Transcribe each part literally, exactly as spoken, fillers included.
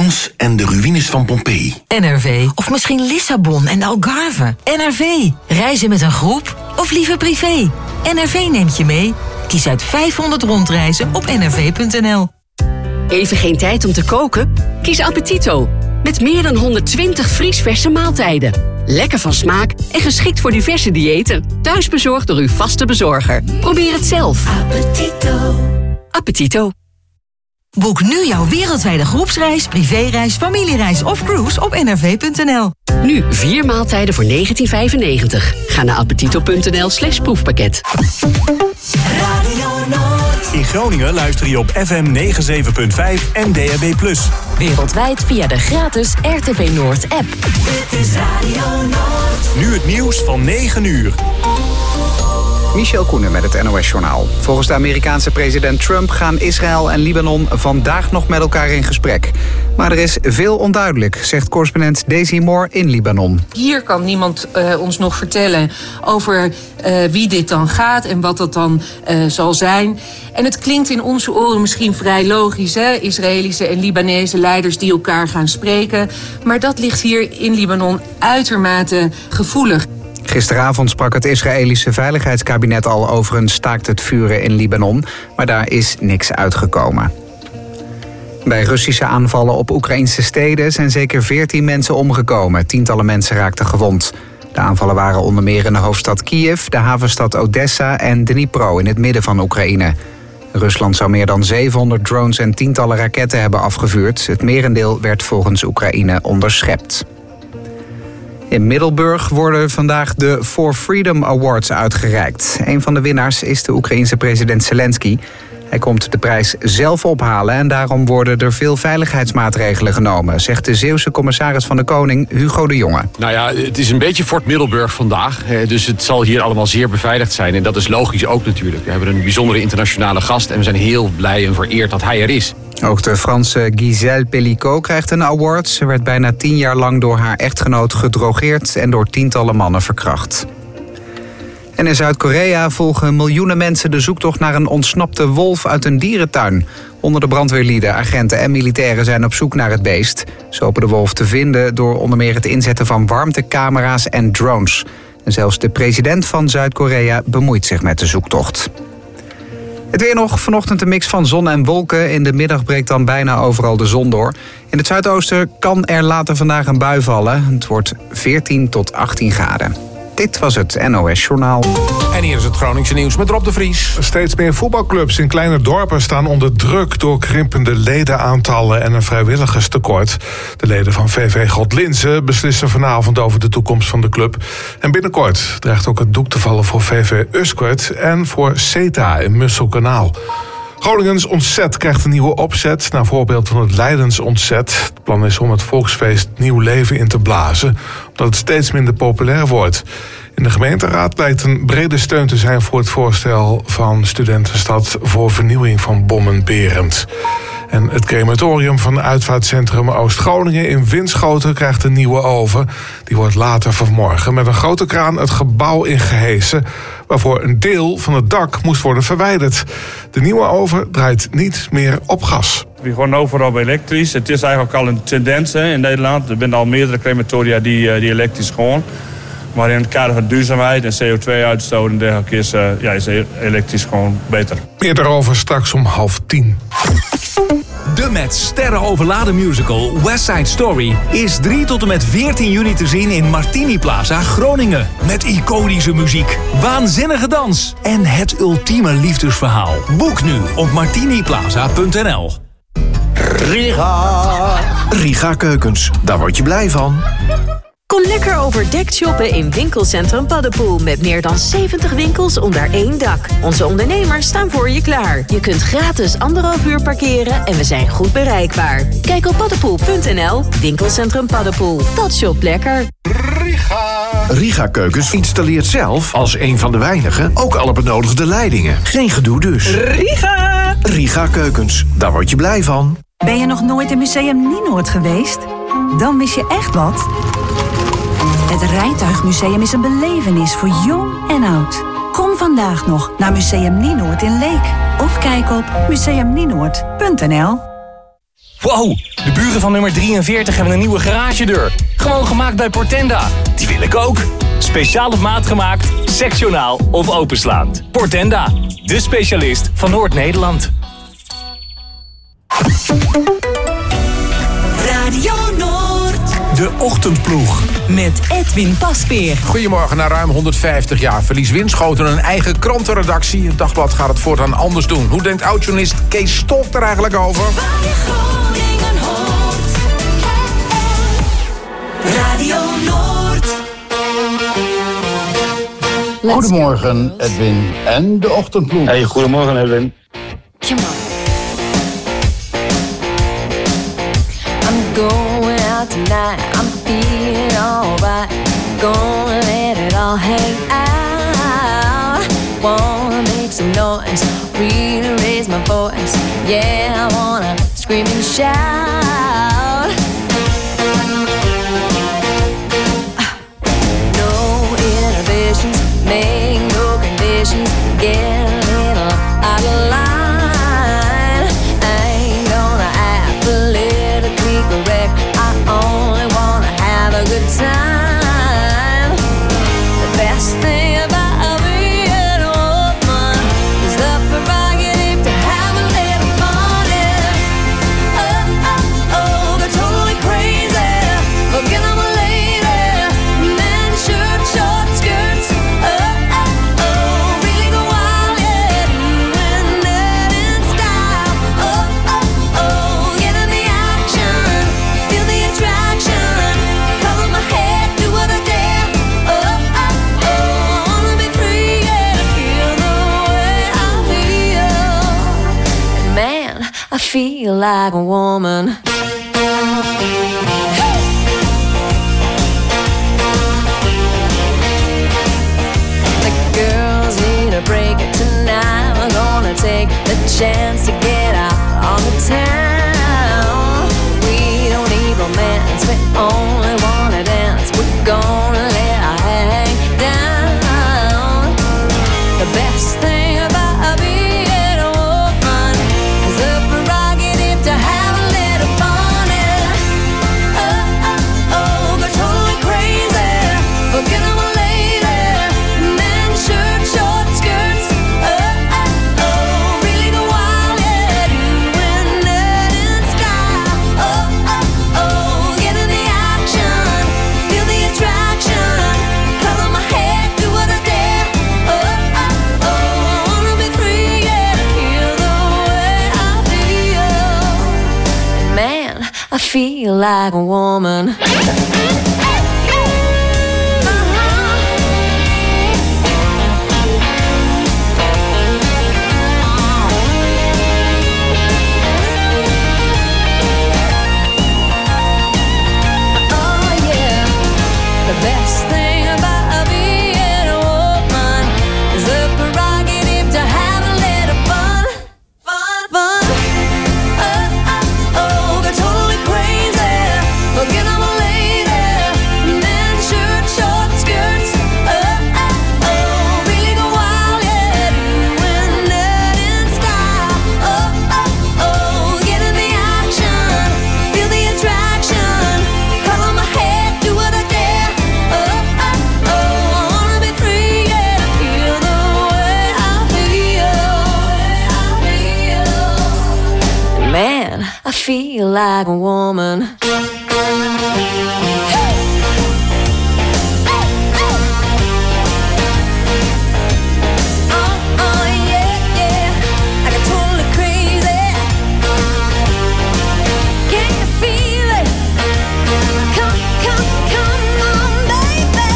Florence en de ruïnes van Pompeii. N R V. Of misschien Lissabon en de Algarve. N R V. Reizen met een groep of liever privé. N R V neemt je mee. Kies uit vijfhonderd rondreizen op n r v punt n l. Even geen tijd om te koken? Kies Appetito. Met meer dan honderdtwintig vriesverse maaltijden. Lekker van smaak en geschikt voor diverse diëten. Thuis bezorgd door uw vaste bezorger. Probeer het zelf. Appetito. Appetito. Boek nu jouw wereldwijde groepsreis, privéreis, familiereis of cruise op n r v punt n l. Nu vier maaltijden voor negentien vijfennegentig. Ga naar appetito punt n l slash proefpakket. Radio Noord. In Groningen luister je op F M negenenzeventig punt vijf en D A B plus. Wereldwijd via de gratis R T V Noord app. Dit is Radio Noord. Nu het nieuws van negen uur. Michel Koenen met het N O S-journaal. Volgens de Amerikaanse president Trump gaan Israël en Libanon vandaag nog met elkaar in gesprek. Maar er is veel onduidelijk, zegt correspondent Daisy Moore in Libanon. Hier kan niemand uh, ons nog vertellen over uh, wie dit dan gaat en wat dat dan uh, zal zijn. En het klinkt in onze oren misschien vrij logisch, hè? Israëlische en Libanese leiders die elkaar gaan spreken. Maar dat ligt hier in Libanon uitermate gevoelig. Gisteravond sprak het Israëlische Veiligheidskabinet al over een staakt het vuren in Libanon, maar daar is niks uitgekomen. Bij Russische aanvallen op Oekraïnse steden zijn zeker veertien mensen omgekomen. Tientallen mensen raakten gewond. De aanvallen waren onder meer in de hoofdstad Kiev, de havenstad Odessa en Dnipro in het midden van Oekraïne. Rusland zou meer dan zevenhonderd drones en tientallen raketten hebben afgevuurd. Het merendeel werd volgens Oekraïne onderschept. In Middelburg worden vandaag de For Freedom Awards uitgereikt. Een van de winnaars is de Oekraïense president Zelensky. Hij komt de prijs zelf ophalen en daarom worden er veel veiligheidsmaatregelen genomen, zegt de Zeeuwse commissaris van de Koning Hugo de Jonge. Nou ja, het is een beetje Fort Middelburg vandaag, dus het zal hier allemaal zeer beveiligd zijn. En dat is logisch ook natuurlijk. We hebben een bijzondere internationale gast en we zijn heel blij en vereerd dat hij er is. Ook de Franse Gisèle Pellicot krijgt een award. Ze werd bijna tien jaar lang door haar echtgenoot gedrogeerd en door tientallen mannen verkracht. En in Zuid-Korea volgen miljoenen mensen de zoektocht naar een ontsnapte wolf uit een dierentuin. Onder de brandweerlieden, agenten en militairen zijn op zoek naar het beest. Ze hopen de wolf te vinden door onder meer het inzetten van warmtecamera's en drones. En zelfs de president van Zuid-Korea bemoeit zich met de zoektocht. Het weer nog, vanochtend een mix van zon en wolken. In de middag breekt dan bijna overal de zon door. In het zuidoosten kan er later vandaag een bui vallen. Het wordt veertien tot achttien graden. Dit was het N O S-journaal. En hier is het Groningse nieuws met Rob de Vries. Steeds meer voetbalclubs in kleine dorpen staan onder druk door krimpende ledenaantallen en een vrijwilligerstekort. De leden van V V Godlinze beslissen vanavond over de toekomst van de club. En binnenkort dreigt ook het doek te vallen voor V V Usquert en voor CETA in Musselkanaal. Groningens Ontzet krijgt een nieuwe opzet, naar voorbeeld van het Leidens Ontzet. Het plan is om het volksfeest nieuw leven in te blazen, omdat het steeds minder populair wordt. In de gemeenteraad blijkt een brede steun te zijn voor het voorstel van Studentenstad voor vernieuwing van Bommen-Berend. En het crematorium van uitvaartcentrum Oost-Groningen in Winschoten krijgt een nieuwe oven. Die wordt later vanmorgen met een grote kraan het gebouw ingehesen, waarvoor een deel van het dak moest worden verwijderd. De nieuwe oven draait niet meer op gas. We gaan over op elektrisch. Het is eigenlijk al een tendens hè, in Nederland. Er zijn al meerdere crematoria die, die elektrisch gaan. Maar in het kader van duurzaamheid en C O twee uitstoot en dergelijke is, uh, ja, is elektrisch gewoon beter. Meer daarover straks om half tien. De met sterren overladen musical West Side Story is drie tot en met veertien juni te zien in Martini Plaza Groningen. Met iconische muziek, waanzinnige dans en het ultieme liefdesverhaal. Boek nu op martiniplaza punt n l. Riga. Riga Keukens, daar word je blij van. Kom lekker overdekt shoppen in winkelcentrum Paddepoel. Met meer dan zeventig winkels onder één dak. Onze ondernemers staan voor je klaar. Je kunt gratis anderhalf uur parkeren en we zijn goed bereikbaar. Kijk op paddepoel punt n l. Winkelcentrum Paddepoel. Dat shopt lekker. Riga. Riga Keukens installeert zelf, als een van de weinigen, ook alle benodigde leidingen. Geen gedoe dus. Riga. Riga Keukens, daar word je blij van. Ben je nog nooit in Museum Nienoord geweest? Dan mis je echt wat. Het Rijtuigmuseum is een belevenis voor jong en oud. Kom vandaag nog naar Museum Nienoord in Leek. Of kijk op museum nienoord punt n l. Wow, de buren van nummer drieënveertig hebben een nieuwe garagedeur. Gewoon gemaakt bij Portenda. Die wil ik ook. Speciaal op maat gemaakt, sectionaal of openslaand. Portenda, de specialist van Noord-Nederland. Radio Noord. De Ochtendploeg. Met Edwin Pasveer. Goedemorgen. Na ruim honderdvijftig jaar verlies Winschoten een eigen krantenredactie. Het dagblad gaat het voortaan anders doen. Hoe denkt oud-journalist Kees Stolk er eigenlijk over? Radio Noord. Goedemorgen Edwin en de Ochtendploeg. Hey, goedemorgen Edwin. Come on. I'm going out tonight. I'm feeling alright. Gonna let it all hang out. Wanna make some noise, really raise my voice. Yeah, I wanna scream and shout. No inhibitions, make no conditions. Get a little out of line. I ain't gonna act politically correct. I only wanna have a good time. The best thing about being a woman is the prerogative to have a little fun. Yeah. Oh, oh, oh, they're totally crazy. Forget I'm a lady. Men, shirt, short skirts. Oh, oh, oh, really go wild, yeah. Doing that in style. Oh, oh, oh, get in the action. Feel the attraction. Color my head, do what I dare. Oh, oh, oh, I wanna be free, yeah. Feel the way I feel. And man, I feel like a woman. The girls need a break tonight. We're gonna take the chance to get out on the town. We don't need romance, we only wanna dance. We're gonna let our hang down. The best thing about being a woman is the prerogative to have a little fun. Yeah. Oh, oh, oh, they're totally crazy. Forget I'm a lady. Men, shirt, short skirts. Oh, oh, oh, really go wild, yeah. Doing that in style. Oh, oh, oh, get in the action. Feel the attraction. Color my head, do what I dare. Oh, oh, oh, I wanna be free, yeah. Feel the way I feel. And man, I feel like a woman. Oh yeah, the best thing about being a woman is the prerogative to have a little fun, fun, fun. Oh, oh, oh, they're totally crazy. Forget I'm a lady. Men, shirt, short skirts. Oh, oh, oh, really go wild, yeah. Doing that in style. Oh, oh, oh, get in the action. Feel the attraction. Color my head, do what I dare. Oh, oh, oh, I wanna be free, yeah. Feel the way I feel. Man, I feel like a woman. Oh, oh, yeah, yeah. I got totally crazy. Can you feel it? Come, come, come on, baby.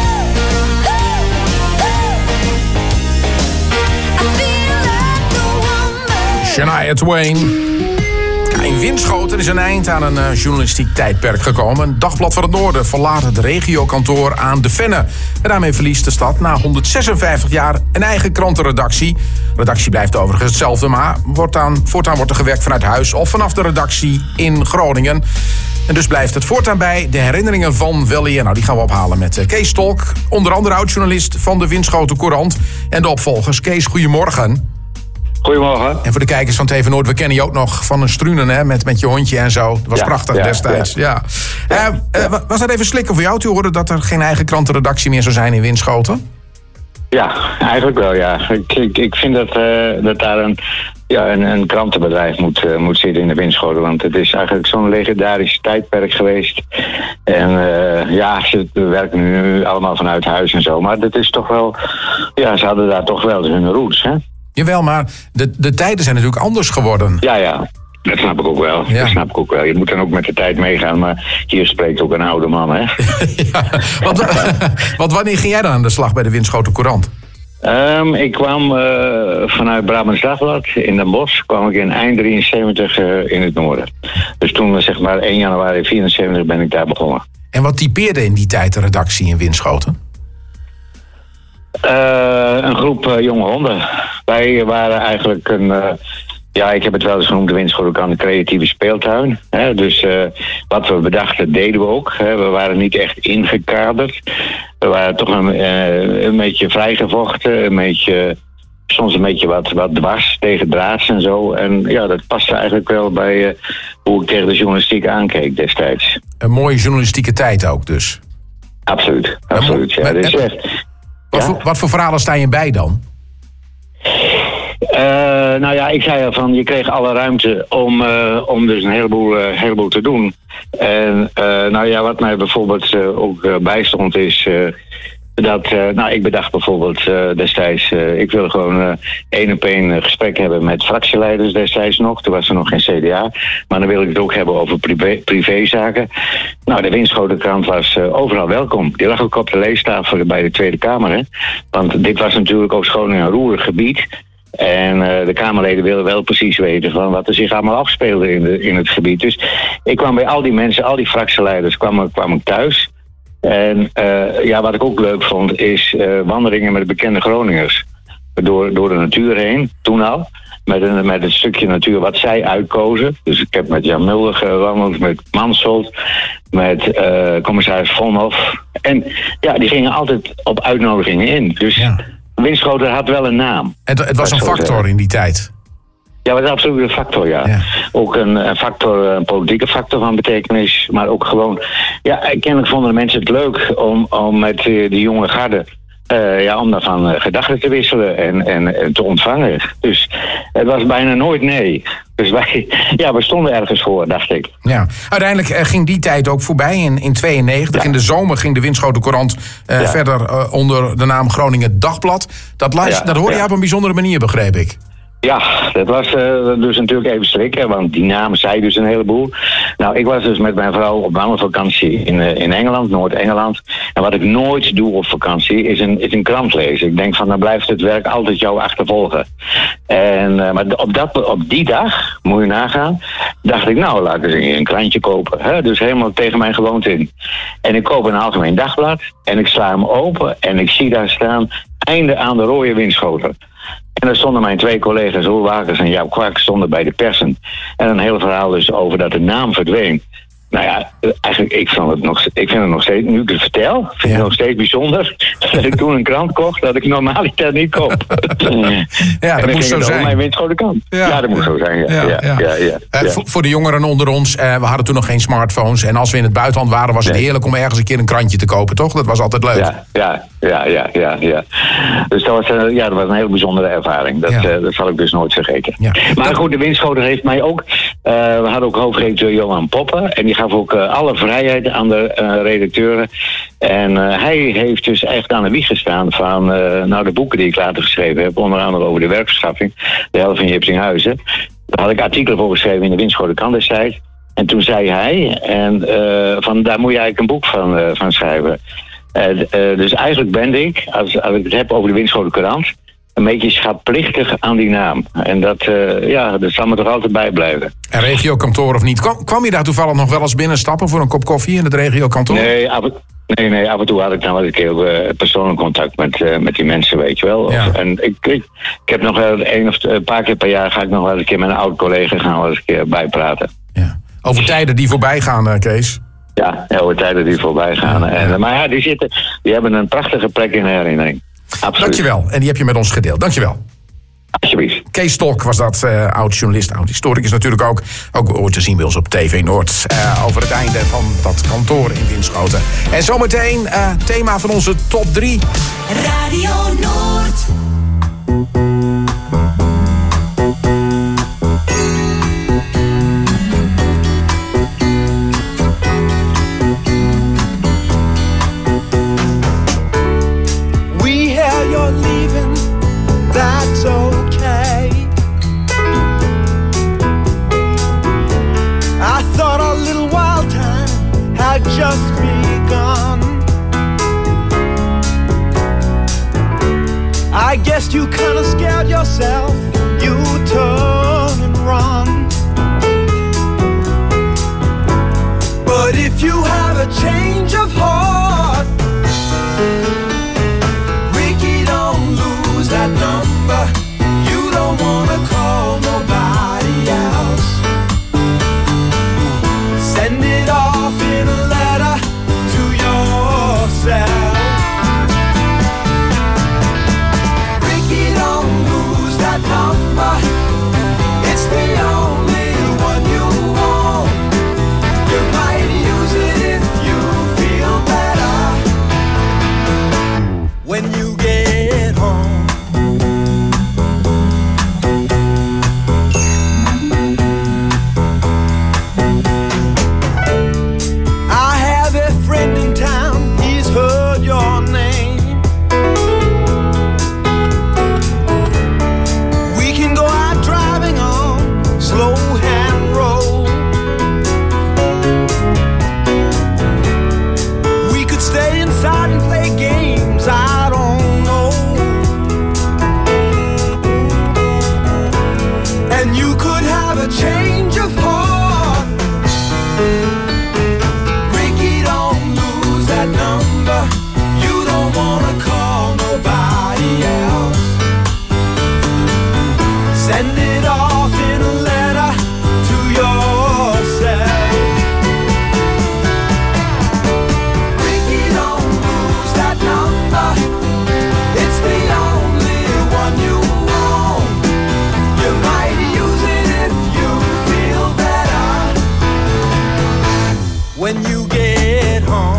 I feel like a woman. Shania Twain. In Winschoten is een eind aan een uh, journalistiek tijdperk gekomen. Een Dagblad van het Noorden verlaat het regiokantoor aan de Venne. En daarmee verliest de stad na honderdzesenvijftig jaar een eigen krantenredactie. De redactie blijft overigens hetzelfde, maar wordt aan, voortaan wordt er gewerkt vanuit huis of vanaf de redactie in Groningen. En dus blijft het voortaan bij de herinneringen van weleer. Nou, die gaan we ophalen met uh, Kees Stolk, onder andere oud-journalist van de Winschoten Courant en de opvolgers. Kees, goedemorgen. Goedemorgen. En voor de kijkers van T V Noord, we kennen je ook nog van een strunen, hè, met, met je hondje en zo. Dat was ja, prachtig ja, destijds. Ja. Ja. Ja. Uh, uh, was dat even slikken voor jou te horen dat er geen eigen krantenredactie meer zou zijn in Winschoten? Ja, eigenlijk wel, ja. Ik, ik, ik vind dat, uh, dat daar een, ja, een, een krantenbedrijf moet, uh, moet zitten in de Winschoten. Want het is eigenlijk zo'n legendarisch tijdperk geweest. En uh, ja, ze werken nu allemaal vanuit huis en zo. Maar dat is toch wel, ja, ze hadden daar toch wel hun roots, hè? Jawel, maar de, de tijden zijn natuurlijk anders geworden. Ja, ja. Dat snap ik ook wel. Ja. Dat snap ik ook wel. Je moet dan ook met de tijd meegaan, maar hier spreekt ook een oude man, hè? Ja, want, want wanneer ging jij dan aan de slag bij de Winschoten Courant? Um, ik kwam uh, vanuit Brabants Dagblad in Den Bosch, kwam ik in eind drieënzeventig uh, in het noorden. Dus toen, zeg maar, één januari vierenzeventig ben ik daar begonnen. En wat typeerde in die tijd de redactie in Winschoten? Uh, een groep uh, jonge honden. Wij waren eigenlijk een... Uh, Ja, ik heb het wel eens genoemd, de Winschoten een creatieve speeltuin. Hè? Dus uh, wat we bedachten, deden we ook. Hè? We waren niet echt ingekaderd. We waren toch een, uh, een beetje vrijgevochten, een beetje, soms een beetje wat, wat dwars tegen draads en zo. En ja, dat paste eigenlijk wel bij uh, hoe ik tegen de journalistiek aankeek destijds. Een mooie journalistieke tijd ook dus? Absoluut, absoluut. Ja, maar, dus echt, wat, ja? voor, wat voor verhalen sta je bij dan? Uh, nou ja, ik zei al van, je kreeg alle ruimte om, uh, om dus een heleboel, uh, heleboel te doen. En uh, nou ja, wat mij bijvoorbeeld uh, ook uh, bijstond is uh, dat, uh, nou ik bedacht bijvoorbeeld uh, destijds, uh, ik wil gewoon uh, één op één uh, gesprek hebben met fractieleiders destijds nog. Toen was er nog geen C D A, maar dan wil ik het ook hebben over privé, privézaken. Nou, de Winschotenkrant was uh, overal welkom. Die lag ook op de leestafel bij de Tweede Kamer, hè. Want dit was natuurlijk ook gewoon een roerig gebied. En uh, de Kamerleden wilden wel precies weten van wat er zich allemaal afspeelde in, de, in het gebied. Dus ik kwam bij al die mensen, al die fractieleiders, kwam, kwam ik thuis. En uh, ja, wat ik ook leuk vond, is uh, wandelingen met de bekende Groningers. Door, door de natuur heen, toen al. Met een, met een stukje natuur wat zij uitkozen. Dus ik heb met Jan Mulder gewandeld, met Mansholt, met uh, commissaris Vonhoff. En ja, die gingen altijd op uitnodigingen in. Dus ja. Winschoten had wel een naam. Het, het was een factor in die tijd. Ja, het was absoluut een factor, ja. ja. Ook een, een factor, een politieke factor van betekenis. Maar ook gewoon... Ja, kennelijk vonden de mensen het leuk om, om met uh, de jonge garde... Uh, ja, om daarvan uh, gedachten te wisselen en, en, en te ontvangen. Dus het was bijna nooit nee. Dus wij, ja, we stonden ergens voor, dacht ik. Ja, uiteindelijk uh, ging die tijd ook voorbij in, in tweeënnegentig. Ja. In de zomer ging de Winschoten Courant uh, ja. verder uh, onder de naam Groningen Dagblad. Dat, luister, ja. dat hoorde je ja. op een bijzondere manier, begreep ik. Ja, dat was uh, dus natuurlijk even schrikken, want die naam zei dus een heleboel. Nou, ik was dus met mijn vrouw op wandelvakantie in, uh, in Engeland, Noord-Engeland. En wat ik nooit doe op vakantie is een, is een krant lezen. Ik denk van, dan blijft het werk altijd jou achtervolgen. En, uh, maar op, dat, op die dag, moet je nagaan, dacht ik, nou, laat ik eens een krantje kopen. Hè? Dus helemaal tegen mijn gewoonte in. En ik koop een Algemeen Dagblad en ik sla hem open en ik zie daar staan, einde aan de rode Winschoten. En daar stonden mijn twee collega's, Roel Wakers en Jaap Kwak, stonden bij de persen. En een heel verhaal dus over dat de naam verdween. Nou ja, eigenlijk, ik, vond het nog, ik vind het nog steeds, nu ik het vertel, vind ik ja. het nog steeds bijzonder dat ik toen een krant kocht dat ik normaliter niet koop. Ja, dat moest zo zijn. Mijn Winschoten krant. Ja. ja, dat moet zo zijn. Ja. Ja, ja. Ja, ja, ja, ja. Uh, voor, voor de jongeren onder ons, uh, we hadden toen nog geen smartphones. En als we in het buitenland waren, was het nee. heerlijk om ergens een keer een krantje te kopen, toch? Dat was altijd leuk. Ja, ja, ja, ja, ja. ja. Dus dat was, uh, ja, dat was een hele bijzondere ervaring. Dat, ja. uh, dat zal ik dus nooit vergeten. Ja. Maar goed, de Winschoten heeft mij ook... Uh, we hadden ook hoofdredacteur Johan Poppen. En die gaf ook uh, alle vrijheid aan de uh, redacteuren. En uh, hij heeft dus echt aan de wieg gestaan van uh, nou, de boeken die ik later geschreven heb. Onder andere over de werkverschaffing. De helft van Jipsinghuizen. Daar had ik artikelen voor geschreven in de Winschoten krant destijds. En toen zei hij, en uh, van daar moet je eigenlijk een boek van, uh, van schrijven. Uh, uh, dus eigenlijk ben ik, als, als ik het heb over de Winschoten krant, een beetje schatplichtig aan die naam. En dat, uh, ja, dat zal me toch altijd bijblijven. En regiokantoor of niet? Kwam, kwam je daar toevallig nog wel eens binnenstappen voor een kop koffie in het regiokantoor? Nee, af, nee, nee, af en toe had ik dan wel een keer uh, persoonlijk contact met, uh, met die mensen, weet je wel. Ja. Of, en ik, ik, ik heb nog wel een of een paar keer per jaar ga ik nog wel een keer met een oud collega gaan wel eens een keer bijpraten. Ja. Over tijden die voorbij gaan, uh, Kees. Ja, over tijden die voorbij gaan. Ja, ja. En, maar ja, die, zitten, die hebben een prachtige plek in de herinnering. Absoluut. Dankjewel. En die heb je met ons gedeeld. Dankjewel. Alsjeblieft. Kees Stolk was dat, uh, oud-journalist, oud-historicus natuurlijk ook. Ook ooit te zien bij ons op T V Noord. Uh, over het einde van dat kantoor in Winschoten. En zometeen uh, thema van onze top drie. Radio Noord. That's okay. I thought our little wild time had just begun. I guess you kinda scared yourself. You turn and run. But if you have a change of heart, Ricky, don't lose that number. You don't wanna call nobody else. Send it off in a letter to yourself. Ricky, don't lose that number. It's the only one you want. You might use it if you feel better. When you get home. Change of heart. Ricky, don't lose that number. You don't wanna call nobody else. Send it off in a letter to yourself. Ricky, don't lose that number. It's the only one you want. You might use it when you get home.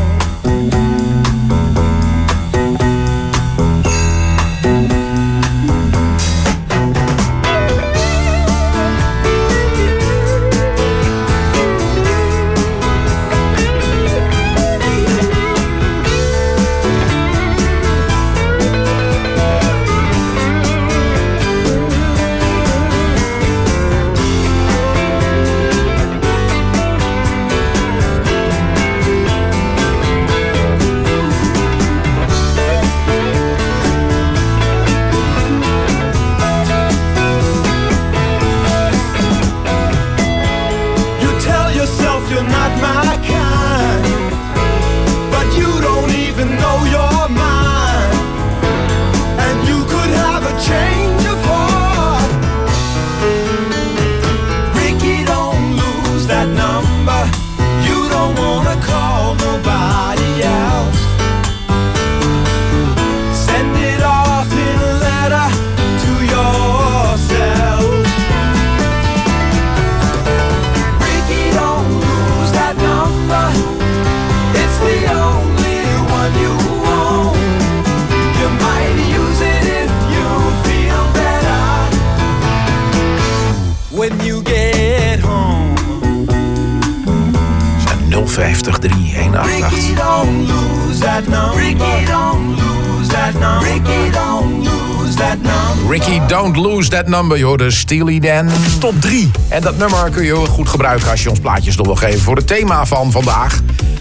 vijftig drie een acht acht. Ricky, don't lose that number. Ricky, don't lose that number. Ricky, don't lose that number. Ricky, don't lose that number. Je hoorde Steely Dan. Top drie. En dat nummer kun je heel goed gebruiken als je ons plaatjes door wil geven voor het thema van vandaag.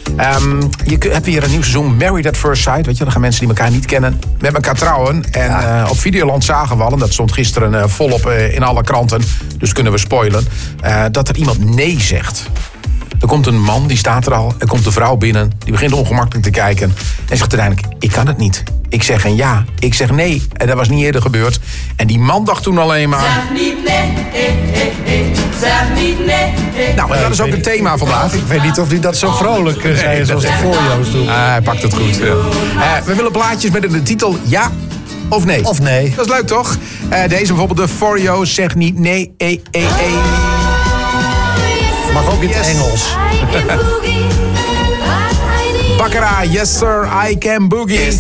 Um, je hebt weer een nieuw seizoen Married at First Sight. Weet je, dan gaan mensen die elkaar niet kennen met elkaar trouwen. En ja. uh, op Videoland zagen we al, en dat stond gisteren uh, volop uh, in alle kranten, dus kunnen we spoilen, uh, dat er iemand nee zegt. Er komt een man, die staat er al. Er komt een vrouw binnen, die begint ongemakkelijk te kijken. En zegt uiteindelijk, ik kan het niet. Ik zeg een ja, ik zeg nee. En dat was niet eerder gebeurd. En die man dacht toen alleen maar... Zeg niet nee, eh, eh, eh. Zeg niet nee, eh. Nou, en dat is ook het thema vandaag. Ik weet niet of hij dat zo vrolijk zei nee, zoals de voor Joost doet. Uh, hij pakt het goed. Uh, we willen plaatjes met de titel Ja of nee? Of nee. Dat is leuk, toch? Uh, deze bijvoorbeeld, de Foreo zegt niet nee, eh, eh, eh. Mag ook in het Yes. Engels. Baccarat, yes sir, I can boogie.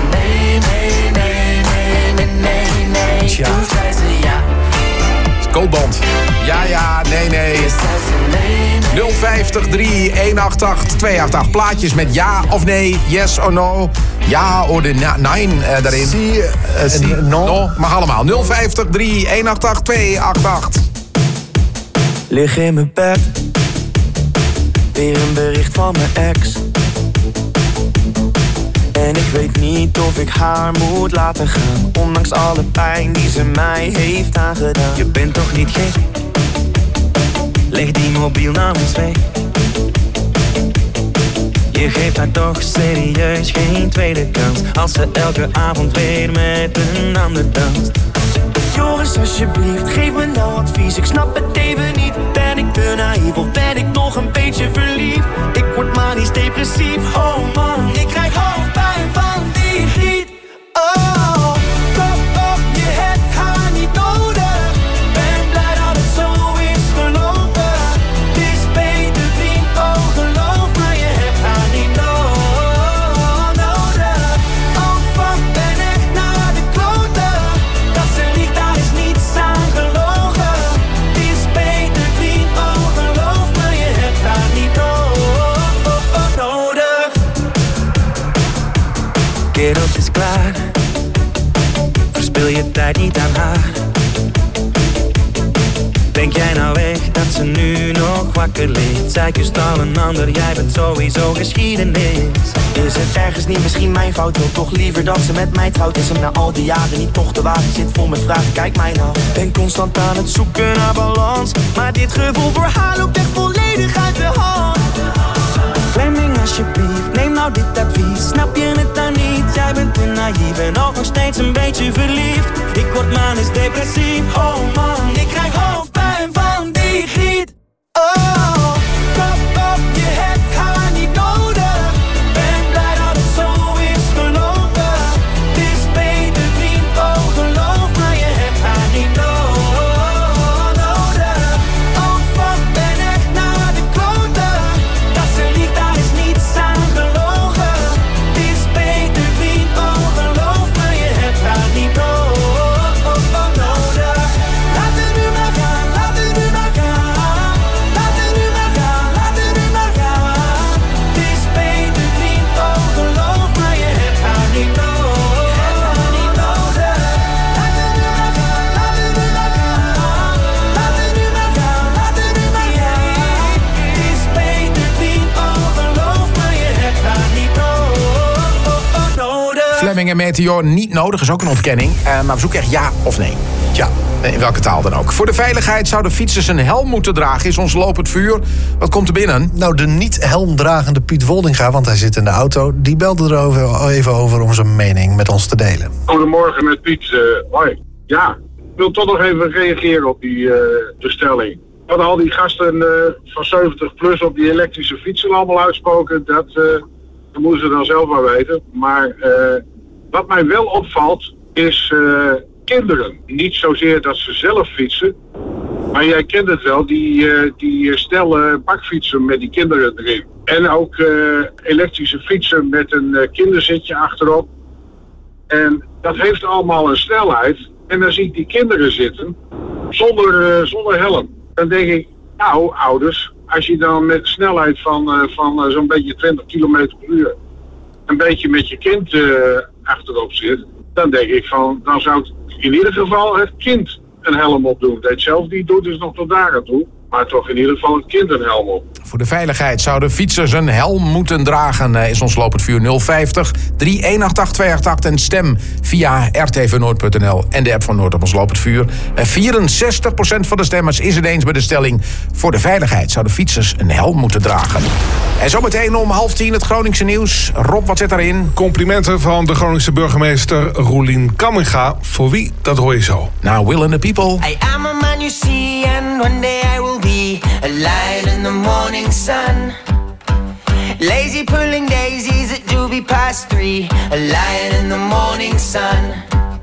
Tja. Coldband. Ja, ja, nee, nee. nul vijftig drie honderdachtenachtig tweeënachtzig. Plaatjes met ja of nee, yes or no. Ja of de na- nein uh, daarin. Zie, uh, Si, no. no. Mag allemaal. nul vijftig drie honderdachtenachtig tweeënachtzig. Lig in mijn bed, weer een bericht van mijn ex. En ik weet niet of ik haar moet laten gaan, ondanks alle pijn die ze mij heeft aangedaan. Je bent toch niet gek? Leg die mobiel nou eens weg. Je geeft haar toch serieus geen tweede kans, als ze elke avond weer met een ander danst. Joris, alsjeblieft, geef me nou advies. Ik snap het even niet. Ben ik te naïef of ben ik nog een beetje verliefd? Ik word manisch depressief. Oh man, ik krijg hoofdpijn van die giet. Oh, kop op, je hebt haar niet nodig. Ben blij dat het zo is gelopen. Het is beter vriend, oh geloof me, je hebt haar niet no- nodig. Oh fuck, ben echt naar de kloten. Dat ze liegt, daar is niets aan gelogen. Het is beter vriend, oh geloof me, je hebt haar niet no- nodig. Kerel, het is klaar. Verspil je tijd niet aan haar. Denk jij nou echt dat ze nu nog wakker ligt? Zij kust al een ander, jij bent sowieso geschiedenis. Is het ergens niet misschien mijn fout? Wil toch liever dat ze met mij trouwt? Is hem na al die jaren niet toch de wagen? Zit vol met vragen, kijk mij nou. Ben constant aan het zoeken naar balans, maar dit gevoel voor haar loopt echt volledig uit de hand. Fleming, alsjeblieft, neem nou dit advies. Snap je het dan niet? Jij bent te naïef en ook nog steeds een beetje verliefd. Ik word manisch depressief. Oh man, ik krijg hoofdpijn van die giet. Oh, kop op, je hebt haar niet nodig. Ben blij dat het zo is gelopen. Het is beter vriend, oh geloof me, je hebt haar niet no- nodig. Oh fuck, ben echt naar de kloten. Dat ze liegt, daar is niets aan gelogen. Het is beter vriend, oh geloof me, je hebt haar niet no- nodig. Laat het nu maar gaan, laat het nu maar gaan. Laat het nu maar gaan, laat het nu maar gaan. Het is beter vriend, oh geloof me, je hebt haar niet no- niet nodig. Laat het nu maar gaan, laat het nu maar gaan. Laat het nu maar gaan, laat het nu maar gaan. Het is beter vriend, oh geloof me, je hebt haar niet no- nodig. Fleming en Meteor niet nodig is ook een ontkenning. Uh, maar we zoeken echt ja of nee. Ja, in welke taal dan ook. Voor de veiligheid zouden fietsers een helm moeten dragen. Is ons lopend vuur. Wat komt er binnen? Nou, de niet-helmdragende Piet Woldinga, want hij zit in de auto, die belde er over, even over om zijn mening met ons te delen. Goedemorgen met Piet. Uh, hoi. Ja, ik wil toch nog even reageren op die uh, de stelling. Wat al die gasten uh, van zeventig plus op die elektrische fietsen allemaal uitspoken, dat, uh, dat moeten ze dan zelf maar weten. Maar uh, wat mij wel opvalt is uh, kinderen. Niet zozeer dat ze zelf fietsen, maar jij kent het wel, die, uh, die snelle bakfietsen met die kinderen erin. En ook uh, elektrische fietsen met een uh, kinderzitje achterop. En dat heeft allemaal een snelheid. En dan zie ik die kinderen zitten zonder, uh, zonder helm. Dan denk ik, nou ouders, als je dan met een snelheid van, uh, van uh, zo'n beetje twintig kilometer per uur een beetje met je kind uh, achterop zit, dan denk ik van, dan zou ik in ieder geval het kind een helm opdoen. Dat zelf niet doet, is nog tot daar aan toe. Maar toch in ieder geval het kind een helm op. Voor de veiligheid zouden fietsers een helm moeten dragen. Uh, is ons lopend vuur nul vijftig drie honderdachtenachtig tweeënachtzig. En stem via r t v noord punt n l en de app van Noord op ons lopend vuur. Uh, vierenzestig procent van de stemmers is het eens met de stelling. Voor de veiligheid zouden fietsers een helm moeten dragen. En zometeen om half tien het Groningse nieuws. Rob, wat zit daarin? Complimenten van de Groningse burgemeester Roelien Kamminga. Voor wie, dat hoor je zo. Nou, Will and the People. I am a man you see, and one day I will be a lion in the morning sun. Lazy pulling daisies at doobie past three, a lion in the morning sun.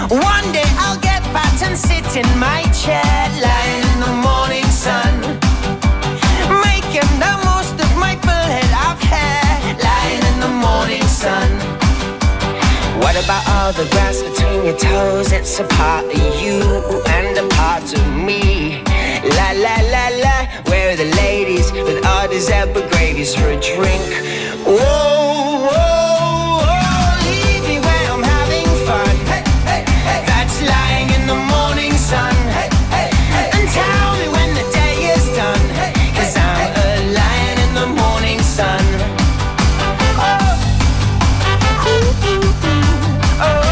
One day I'll get fat and sit in my chair, lying in the morning sun, making the most of my full head of hair, lying in the morning sun. What about all the grass between your toes? It's a part of you and a part of me. La la la la, where are the ladies with all these apple gravies for a drink? Whoa, whoa, whoa, leave me where I'm having fun. Hey, hey, hey. That's lying in the morning sun. Hey, hey, hey. And tell me when the day is done, hey, cause I'm a lion in the morning sun. Oh. Ooh, ooh, ooh. Oh.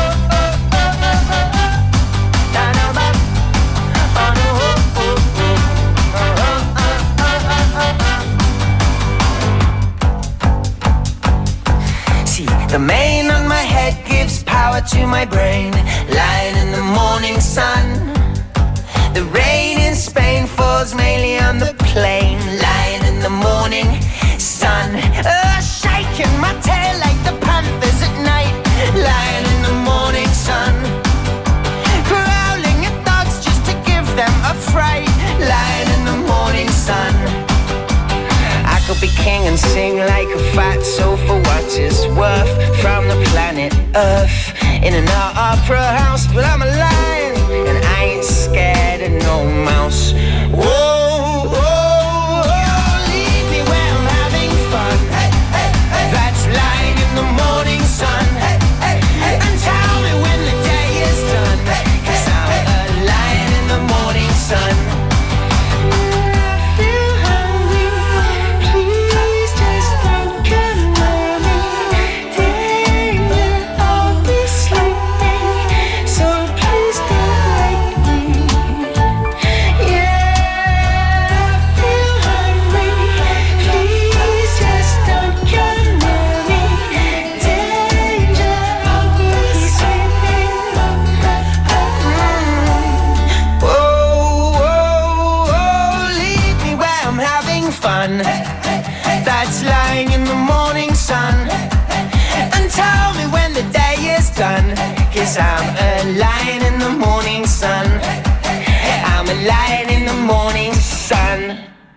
The mane on my head gives power to my brain, lying in the morning sun. The rain in Spain falls mainly on the plain, lying in the morning sun. Oh, shaking my tail like the panthers at night, lying in the morning sun. Growling at dogs just to give them a fright, lying in the morning sun. I could be king and sing like a fat soul for what it's worth, from the planet Earth in an opera house. But I'm a lion and I ain't scared of no mouse. Whoa, whoa, whoa, leave me where I'm having fun. Hey, hey, hey. That's lying in the morning sun. Hey, hey, hey. And tell me when the day is done, hey, cause I'm a lion in the morning sun. That's lying in the morning sun. And tell me when the day is done, cause I'm a lion in the morning sun. I'm a lion in the morning sun.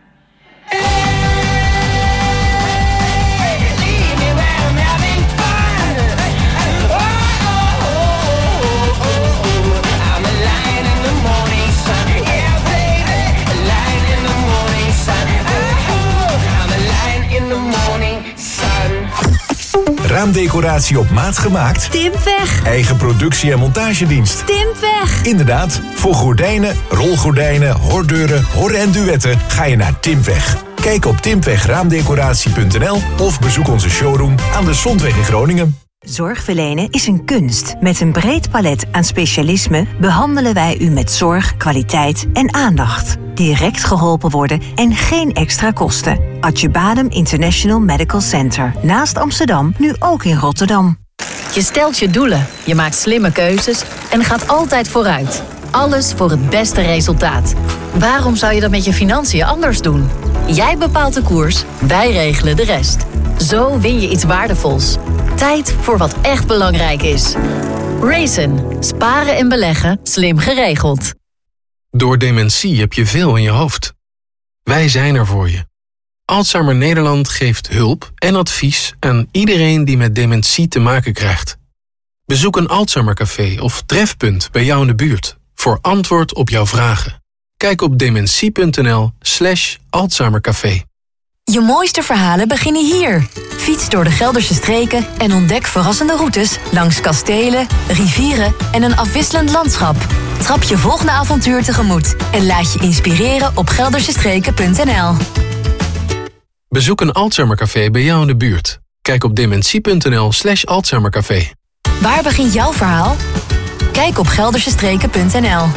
Raamdecoratie op maat gemaakt? Timpweg. Eigen productie en montagedienst? Timpweg. Inderdaad, voor gordijnen, rolgordijnen, hordeuren, hor- en duetten ga je naar Timpweg. Kijk op timpweg raamdecoratie punt n l of bezoek onze showroom aan de Zondweg in Groningen. Zorg verlenen is een kunst. Met een breed palet aan specialismen behandelen wij u met zorg, kwaliteit en aandacht. Direct geholpen worden en geen extra kosten. Adjubadem International Medical Center. Naast Amsterdam, nu ook in Rotterdam. Je stelt je doelen, je maakt slimme keuzes en gaat altijd vooruit. Alles voor het beste resultaat. Waarom zou je dat met je financiën anders doen? Jij bepaalt de koers, wij regelen de rest. Zo win je iets waardevols. Tijd voor wat echt belangrijk is. Raisin. Sparen en beleggen. Slim geregeld. Door dementie heb je veel in je hoofd. Wij zijn er voor je. Alzheimer Nederland geeft hulp en advies aan iedereen die met dementie te maken krijgt. Bezoek een Alzheimercafé of trefpunt bij jou in de buurt voor antwoord op jouw vragen. Kijk op dementie punt n l slash Alzheimercafé. Je mooiste verhalen beginnen hier. Fiets door de Gelderse streken en ontdek verrassende routes langs kastelen, rivieren en een afwisselend landschap. Trap je volgende avontuur tegemoet en laat je inspireren op geldersestreken punt n l. Bezoek een Alzheimercafé bij jou in de buurt. Kijk op dementie punt n l slash Alzheimercafé. Waar begint jouw verhaal? Kijk op geldersestreken punt n l.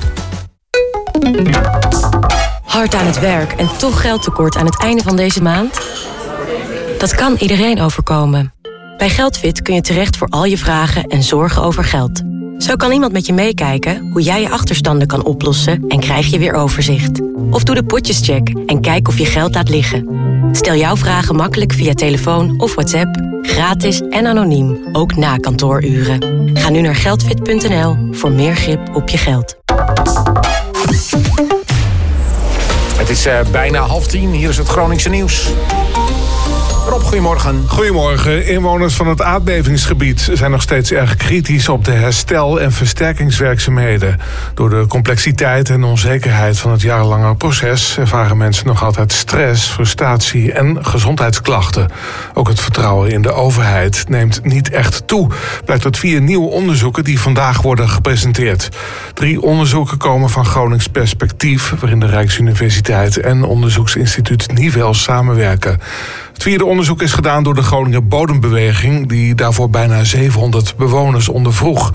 Hard aan het werk en toch geldtekort aan het einde van deze maand? Dat kan iedereen overkomen. Bij Geldfit kun je terecht voor al je vragen en zorgen over geld. Zo kan iemand met je meekijken hoe jij je achterstanden kan oplossen en krijg je weer overzicht. Of doe de potjescheck en kijk of je geld laat liggen. Stel jouw vragen makkelijk via telefoon of WhatsApp. Gratis en anoniem, ook na kantooruren. Ga nu naar geldfit punt n l voor meer grip op je geld. Het is uh, bijna half tien. Hier is het Groningse nieuws. Rob, goedemorgen. Goedemorgen. Inwoners van het aardbevingsgebied zijn nog steeds erg kritisch op de herstel- en versterkingswerkzaamheden. Door de complexiteit en onzekerheid van het jarenlange proces ervaren mensen nog altijd stress, frustratie en gezondheidsklachten. Ook het vertrouwen in de overheid neemt niet echt toe, blijkt uit vier nieuwe onderzoeken die vandaag worden gepresenteerd. Drie onderzoeken komen van Gronings Perspectief, waarin de Rijksuniversiteit en onderzoeksinstituut Nivels samenwerken. Het vierde onderzoek is gedaan door de Groninger Bodembeweging, die daarvoor bijna zevenhonderd bewoners ondervroeg.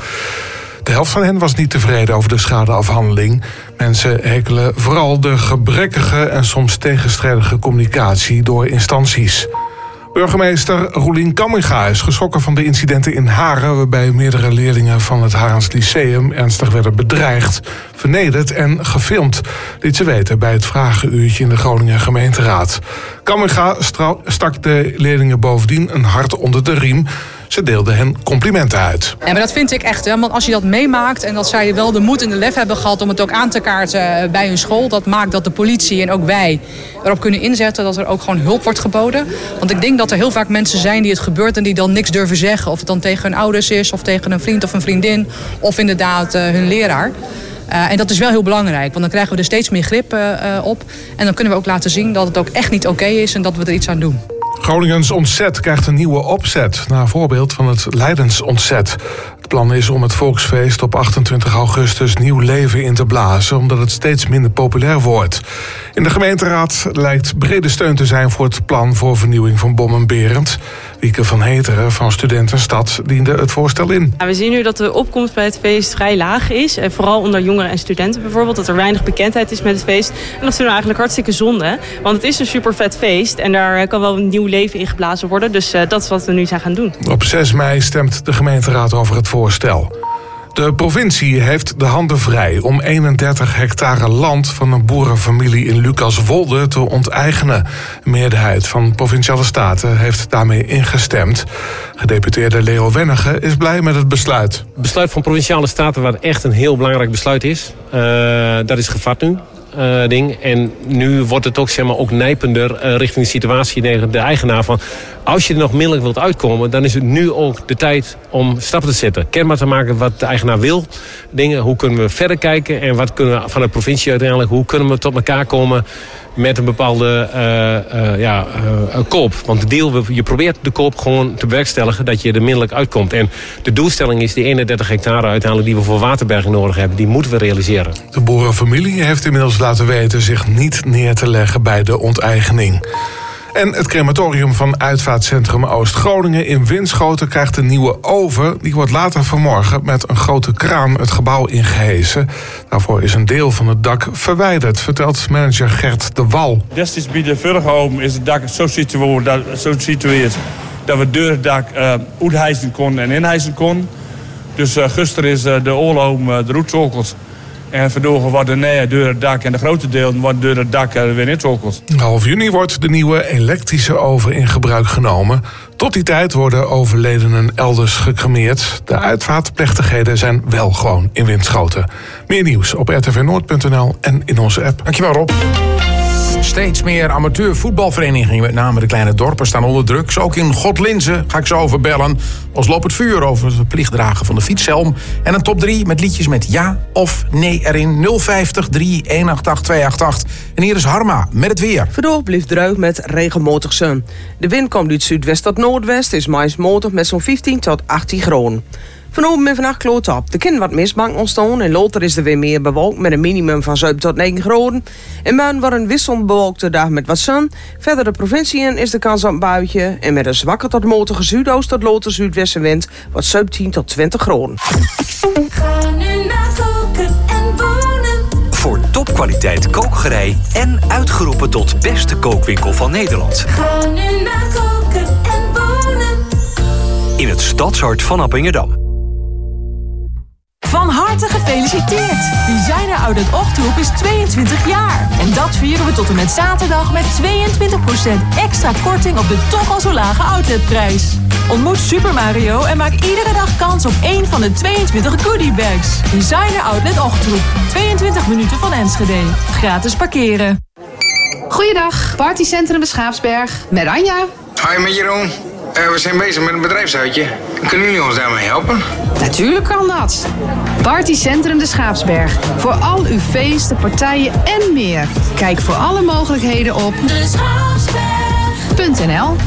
De helft van hen was niet tevreden over de schadeafhandeling. Mensen hekelen vooral de gebrekkige en soms tegenstrijdige communicatie door instanties. Burgemeester Roelien Kamminga is geschrokken van de incidenten in Haren, waarbij meerdere leerlingen van het Harens Lyceum ernstig werden bedreigd, vernederd en gefilmd, liet ze weten bij het vragenuurtje in de Groninger gemeenteraad. Kamminga stak de leerlingen bovendien een hart onder de riem. Ze deelde hen complimenten uit. Ja, maar dat vind ik echt, hè, want als je dat meemaakt en dat zij wel de moed en de lef hebben gehad om het ook aan te kaarten bij hun school, dat maakt dat de politie en ook wij erop kunnen inzetten dat er ook gewoon hulp wordt geboden. Want ik denk dat er heel vaak mensen zijn die het gebeurt en die dan niks durven zeggen. Of het dan tegen hun ouders is, of tegen een vriend of een vriendin, of inderdaad uh, hun leraar. Uh, en dat is wel heel belangrijk, want dan krijgen we er steeds meer grip uh, op. En dan kunnen we ook laten zien dat het ook echt niet oké is en dat we er iets aan doen. Groningens Ontzet krijgt een nieuwe opzet, naar voorbeeld van het Leidens Ontzet. Het plan is om het volksfeest op achtentwintig augustus nieuw leven in te blazen, omdat het steeds minder populair wordt. In de gemeenteraad lijkt brede steun te zijn voor het plan voor vernieuwing van Bom en Berend. Wieke van Heteren van Studentenstad diende het voorstel in. Ja, we zien nu dat de opkomst bij het feest vrij laag is. En vooral onder jongeren en studenten bijvoorbeeld. Dat er weinig bekendheid is met het feest. En dat vinden we eigenlijk hartstikke zonde. Want het is een super vet feest. En daar kan wel een nieuw leven in geblazen worden. Dus uh, dat is wat we nu zijn gaan doen. Op zes mei stemt de gemeenteraad over het voorstel. De provincie heeft de handen vrij om eenendertig hectare land van een boerenfamilie in Lucaswolde te onteigenen. Een meerderheid van Provinciale Staten heeft daarmee ingestemd. Gedeputeerde Leo Wennige is blij met het besluit. Het besluit van Provinciale Staten, wat echt een heel belangrijk besluit is, uh, dat is gevat nu. Uh, ding. En nu wordt het ook, zeg maar, ook nijpender uh, richting de situatie tegen de eigenaar van, als je er nog middelijk wilt uitkomen, dan is het nu ook de tijd om stappen te zetten. Kenbaar te maken wat de eigenaar wil. Dingen, hoe kunnen we verder kijken en wat kunnen we van de provincie uiteindelijk, hoe kunnen we tot elkaar komen met een bepaalde uh, uh, ja, uh, koop. Want de deal, je probeert de koop gewoon te bewerkstelligen dat je er middelijk uitkomt. En de doelstelling is die eenendertig hectare uiteindelijk die we voor waterberging nodig hebben. Die moeten we realiseren. De boerenfamilie heeft inmiddels laten weten zich niet neer te leggen bij de onteigening. En het crematorium van Uitvaartcentrum Oost-Groningen in Winschoten krijgt een nieuwe oven. Die wordt later vanmorgen met een grote kraan het gebouw ingehesen. Daarvoor is een deel van het dak verwijderd, vertelt manager Gert de Wal. Destijds bij de vorige oven is het dak zo gesitueerd dat we door het dak uh, uithijsen kon en inhijsen kon. Dus uh, gisteren is uh, de oorloom uh, eruit zokkeld. En verdogen wordt de nee door het dak en de grote delen wordt door het dak weer intokkeld. Half juni wordt de nieuwe elektrische oven in gebruik genomen. Tot die tijd worden overledenen elders gecremeerd. De uitvaartplechtigheden zijn wel gewoon in Winschoten. Meer nieuws op r t v noord punt n l en in onze app. Dankjewel, Rob. Steeds meer amateurvoetbalverenigingen, met name de kleine dorpen, staan onder druk. Zo ook in Godlinze ga ik zo over bellen. Ons loopt het vuur over het verplicht dragen van de fietshelm. En een top drie met liedjes met ja of nee erin. nul vijftig drie een acht acht twee acht acht. En hier is Harma met het weer. Vandaag blijft droog met regelmatig zon. De wind komt uit zuidwest tot noordwest, is maismatig met zo'n vijftien tot achttien graden. Vanavond en vannacht kloot op. Er kan wat mistbank ontstaan en later is er weer meer bewolkt met een minimum van zeven tot negen graden. En morgen wordt een wisselend bewolkte dag met wat zon. Verder de provincie in is de kans op een buitje. En met een zwakke tot matige zuidoost tot later zuidwestenwind wordt zeventien tot twintig graden. Ga nu naar Koken en Wonen. Voor topkwaliteit kookgerei en uitgeroepen tot beste kookwinkel van Nederland. Ga nu naar Koken en Wonen. In het stadshart van Appingedam. Van harte gefeliciteerd! Designer Outlet Ochtroep is tweeëntwintig jaar. En dat vieren we tot en met zaterdag met tweeëntwintig procent extra korting op de toch al zo lage outletprijs. Ontmoet Super Mario en maak iedere dag kans op één van de tweeëntwintig goodiebags. Designer Outlet Ochtroep. tweeëntwintig minuten van Enschede. Gratis parkeren. Goeiedag, Partycentrum de Schaapsberg. Met Anja. Hoi, met Jeroen. Uh, we zijn bezig met een bedrijfsuitje. Kunnen jullie ons daarmee helpen? Natuurlijk kan dat. Partycentrum de Schaapsberg. Voor al uw feesten, partijen en meer. Kijk voor alle mogelijkheden op de schaapsberg punt n l.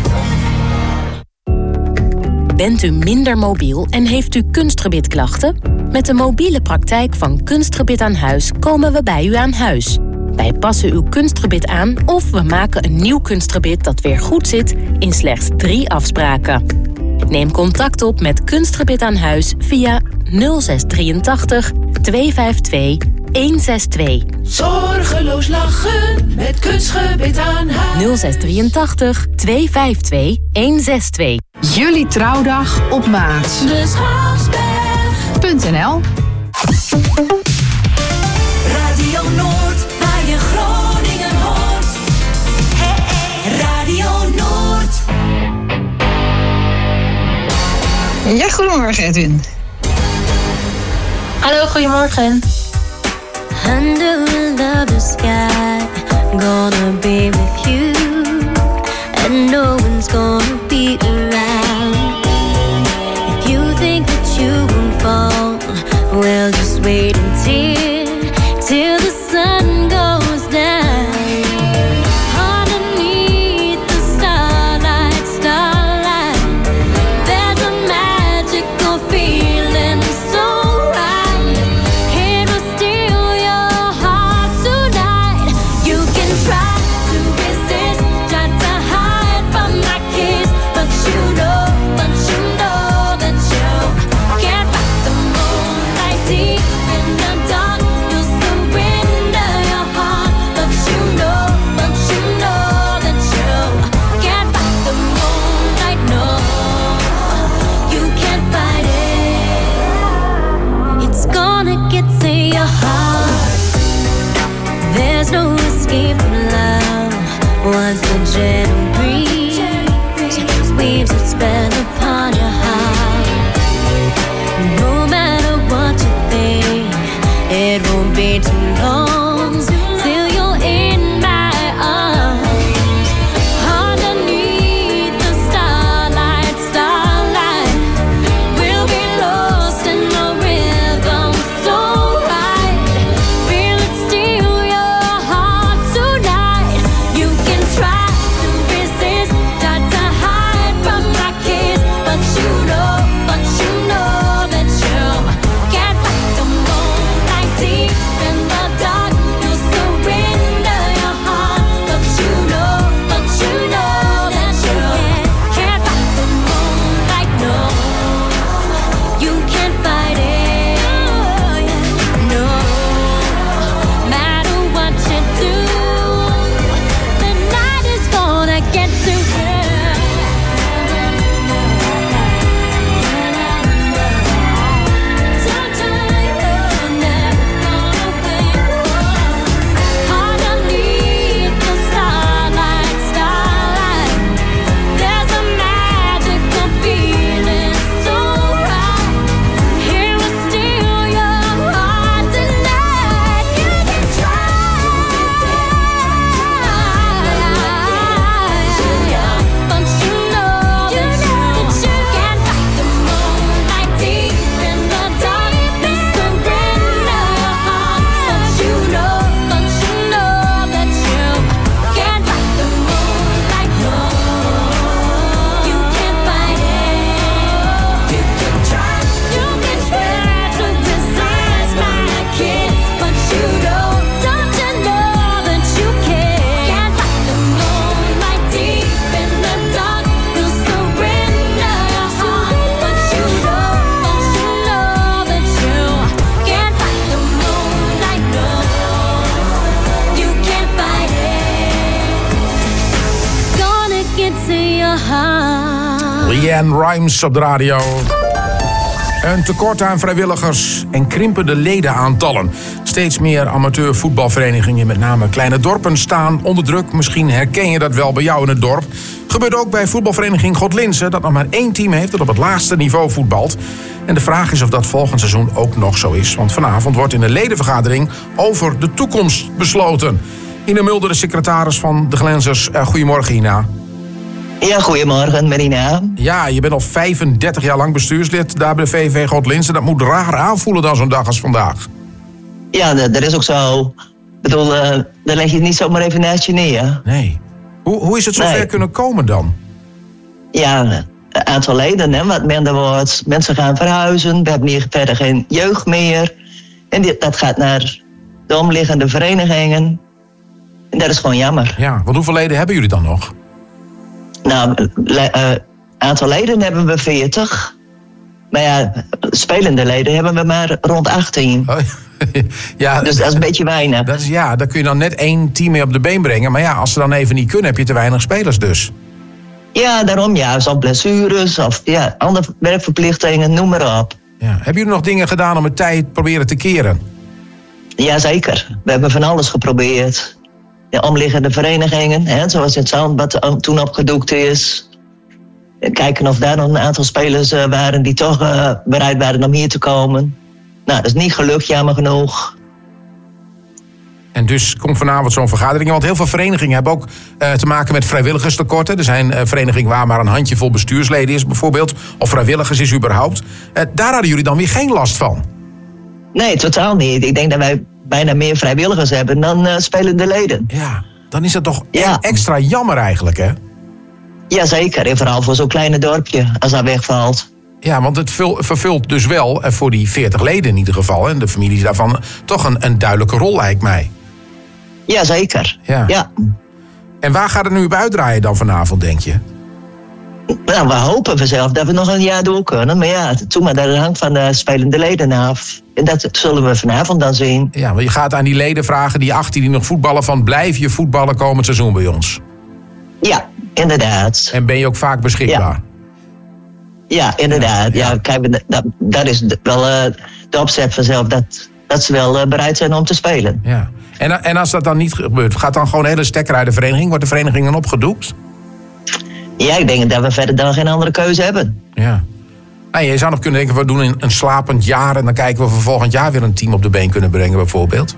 Bent u minder mobiel en heeft u kunstgebitklachten? Met de mobiele praktijk van Kunstgebit aan Huis komen we bij u aan huis. Wij passen uw kunstgebit aan of we maken een nieuw kunstgebit dat weer goed zit in slechts drie afspraken. Neem contact op met Kunstgebit aan Huis via nul zes drieëntachtig tweehonderdvijfentwintig honderdtwaalf. Zorgeloos lachen met Kunstgebit aan Huis. nul zes drieëntachtig tweehonderdvijfentwintig honderdtwaalf. Jullie trouwdag op maat. De Schaapsberg punt n l. Radio Noord, waar je Groningen hoort. Hey, hey. Radio Noord. Ja, goedemorgen Edwin. Hallo, goedemorgen. Under the sky, gonna be with you, and no one's gonna be around. If you think that you won't fall, well, just wait until, till the sun goes down. Underneath the starlight, starlight, there's a magical feeling so right. It will steal your heart tonight. You can try to resist, try to hide from my kiss, but you know, but you know that you can't fight the moonlight deep in the dark. You'll surrender your heart, but you know, but you know that you can't fight the moonlight. No, you can't fight it. It's gonna get to your heart. There's no escape from love. Once the gentle breeze weaves its spell upon your heart. No matter what you think, it won't be too long till you're in my arms. Underneath the starlight, starlight, we'll be lost in the rhythm so right. Feel it steal your heart tonight. You can try to resist, try to hide from my kiss, but you know, but you know that you can't fight the moonlight deep in the dark. You'll surrender your heart, but you know, but you know that you can't fight the moonlight. No, you can't fight it. No, matter what you do, the night is gonna get to you. Underneath the starlight, starlight, there's a magical feeling so right. It will steal your heart tonight. You can try, but you know that you can't fight the moonlight deep in the dark. You surrender your heart, but you know, but you know that you can't fight the moonlight. No, you can't fight it. You can try, you can try to resist my kiss, but you know, don't you know that you can't fight the moonlight deep in the dark. You surrender your heart, but you know, but you know that you can't fight the moonlight. No, you can't fight it. It's gonna get to your heart. Leanne Rimes op de radio. Een tekort aan vrijwilligers en krimpende ledenaantallen. Steeds meer amateurvoetbalverenigingen, met name kleine dorpen, staan onder druk. Misschien herken je dat wel bij jou in het dorp. Gebeurt ook bij voetbalvereniging Godlinze, dat nog maar één team heeft dat op het laagste niveau voetbalt. En de vraag is of dat volgend seizoen ook nog zo is. Want vanavond wordt in de ledenvergadering over de toekomst besloten. Ina Mulder, de secretaris van de Glenzers. Uh, goedemorgen, Ina. Ja, goedemorgen, Marina. Ja, je bent al vijfendertig jaar lang bestuurslid daar bij de V V Godlinze. Dat moet raar aanvoelen dan zo'n dag als vandaag. Ja, dat, dat is ook zo. Ik bedoel, uh, dan leg je het niet zomaar even naast je neer. Nee. Hoe, hoe is het zover nee. kunnen komen dan? Ja, een aantal leden, hè, wat minder wordt. Mensen gaan verhuizen, we hebben hier verder geen jeugd meer. En dit, dat gaat naar de omliggende verenigingen. En dat is gewoon jammer. Ja, want hoeveel leden hebben jullie dan nog? Nou, een uh, aantal leden hebben we veertig. Maar ja, spelende leden hebben we maar rond achttien. Oh, ja, dus dat is een beetje weinig. Dat is, ja, daar kun je dan net één team mee op de been brengen. Maar ja, als ze dan even niet kunnen, heb je te weinig spelers dus. Ja, daarom ja. Of blessures of ja, andere werkverplichtingen, noem maar op. Ja. Hebben jullie nog dingen gedaan om het tijd proberen te keren? Jazeker. We hebben van alles geprobeerd. De omliggende verenigingen, hè, zoals het Zand wat toen opgedoekt is. Kijken of daar nog een aantal spelers uh, waren die toch uh, bereid waren om hier te komen. Nou, dat is niet gelukt, jammer genoeg. En dus komt vanavond zo'n vergadering. Want heel veel verenigingen hebben ook uh, te maken met vrijwilligerstekorten. Er zijn uh, verenigingen waar maar een handjevol bestuursleden is bijvoorbeeld. Of vrijwilligers is überhaupt. Uh, daar hadden jullie dan weer geen last van? Nee, totaal niet. Ik denk dat wij bijna meer vrijwilligers hebben dan uh, spelende leden. Ja, dan is dat toch ja. extra jammer eigenlijk, hè? Jazeker, en vooral voor zo'n kleine dorpje, als dat wegvalt. Ja, want het vervult dus wel, voor die veertig leden in ieder geval, en de families daarvan, toch een, een duidelijke rol, lijkt mij. Jazeker, ja. ja. En waar gaat het nu op uitdraaien dan vanavond, denk je? Nou, we hopen vanzelf dat we nog een jaar door kunnen. Maar ja, toen maar dat hangt van de spelende leden af. En dat zullen we vanavond dan zien. Ja, want je gaat aan die leden vragen, die achttien die nog voetballen, van blijf je voetballen komend seizoen bij ons? Ja, inderdaad. En ben je ook vaak beschikbaar? Ja, ja inderdaad. Ja. Ja, kijk, dat, dat is wel uh, de opzet vanzelf, dat, dat ze wel uh, bereid zijn om te spelen. Ja. En, en als dat dan niet gebeurt, gaat dan gewoon een hele stekker uit de vereniging? Wordt de vereniging dan opgedoekt? Ja, ik denk dat we verder dan geen andere keuze hebben. Ja. Nou, je zou nog kunnen denken, we doen een, een slapend jaar en dan kijken of we volgend jaar weer een team op de been kunnen brengen bijvoorbeeld.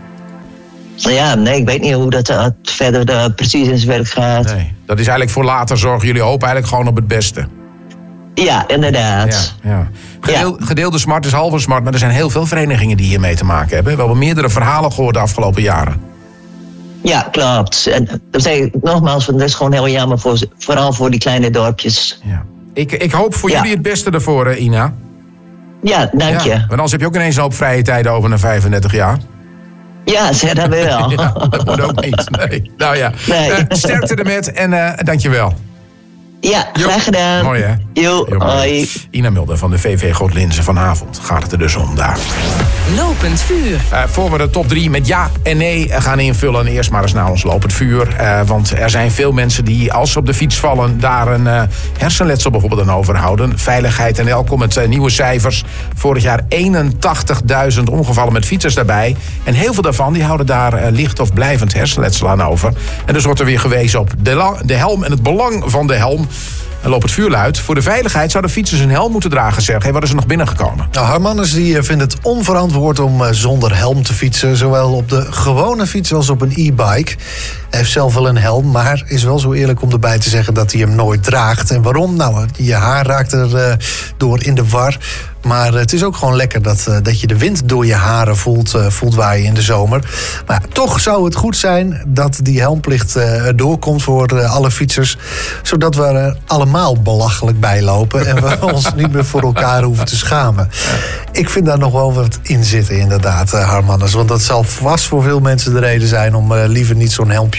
Ja, nee, ik weet niet hoe dat uh, verder uh, precies in zijn werk gaat. Nee, dat is eigenlijk voor later zorgen. Jullie hopen eigenlijk gewoon op het beste. Ja, inderdaad. Ja, ja. Gedeel, ja. Gedeelde smart is halve smart, maar er zijn heel veel verenigingen die hiermee te maken hebben. We hebben meerdere verhalen gehoord de afgelopen jaren. Ja, klopt. En dat zeg ik nogmaals, dat is gewoon heel jammer, voor, vooral voor die kleine dorpjes. Ja. Ik, ik hoop voor ja. jullie het beste ervoor, uh, Ina. Ja, dank je. Ja, want anders heb je ook ineens een hoop vrije tijd over na vijfendertig jaar. Ja, zeg dat wel. Ja, dat moet ook niet. Nee. Nou ja, nee. uh, sterkte ermet en uh, dank je wel. Ja, graag gedaan. Mooi hè? Jo, jo hoi. Ina Mulder van de V V Godlinze. Vanavond gaat het er dus om daar. Lopend vuur. Uh, voor we de top drie met ja en nee gaan invullen. Eerst maar eens naar ons lopend vuur. Uh, want er zijn veel mensen die als ze op de fiets vallen daar een uh, hersenletsel bijvoorbeeld aan overhouden. Veiligheid en welkom met uh, nieuwe cijfers. Vorig jaar eenentachtigduizend ongevallen met fietsers daarbij. En heel veel daarvan die houden daar uh, licht of blijvend hersenletsel aan over. En dus wordt er weer gewezen op de, la- de helm en het belang van de helm. En loopt het vuur luid. Voor de veiligheid zouden fietsers een helm moeten dragen, Sergej. Wat is er nog binnengekomen? Nou, Harmanus die vindt het onverantwoord om uh, zonder helm te fietsen. Zowel op de gewone fiets als op een e-bike. Hij heeft zelf wel een helm, maar is wel zo eerlijk om erbij te zeggen dat hij hem nooit draagt. En waarom? Nou, je haar raakt er uh, door in de war. Maar het is ook gewoon lekker dat, uh, dat je de wind door je haren voelt, uh, voelt waaien in de zomer. Maar ja, toch zou het goed zijn dat die helmplicht uh, doorkomt voor uh, alle fietsers. Zodat we er allemaal belachelijk bij lopen. En we ons niet meer voor elkaar hoeven te schamen. Ik vind daar nog wel wat in zitten inderdaad, uh, Harmanus. Want dat zal vast voor veel mensen de reden zijn om uh, liever niet zo'n helmpje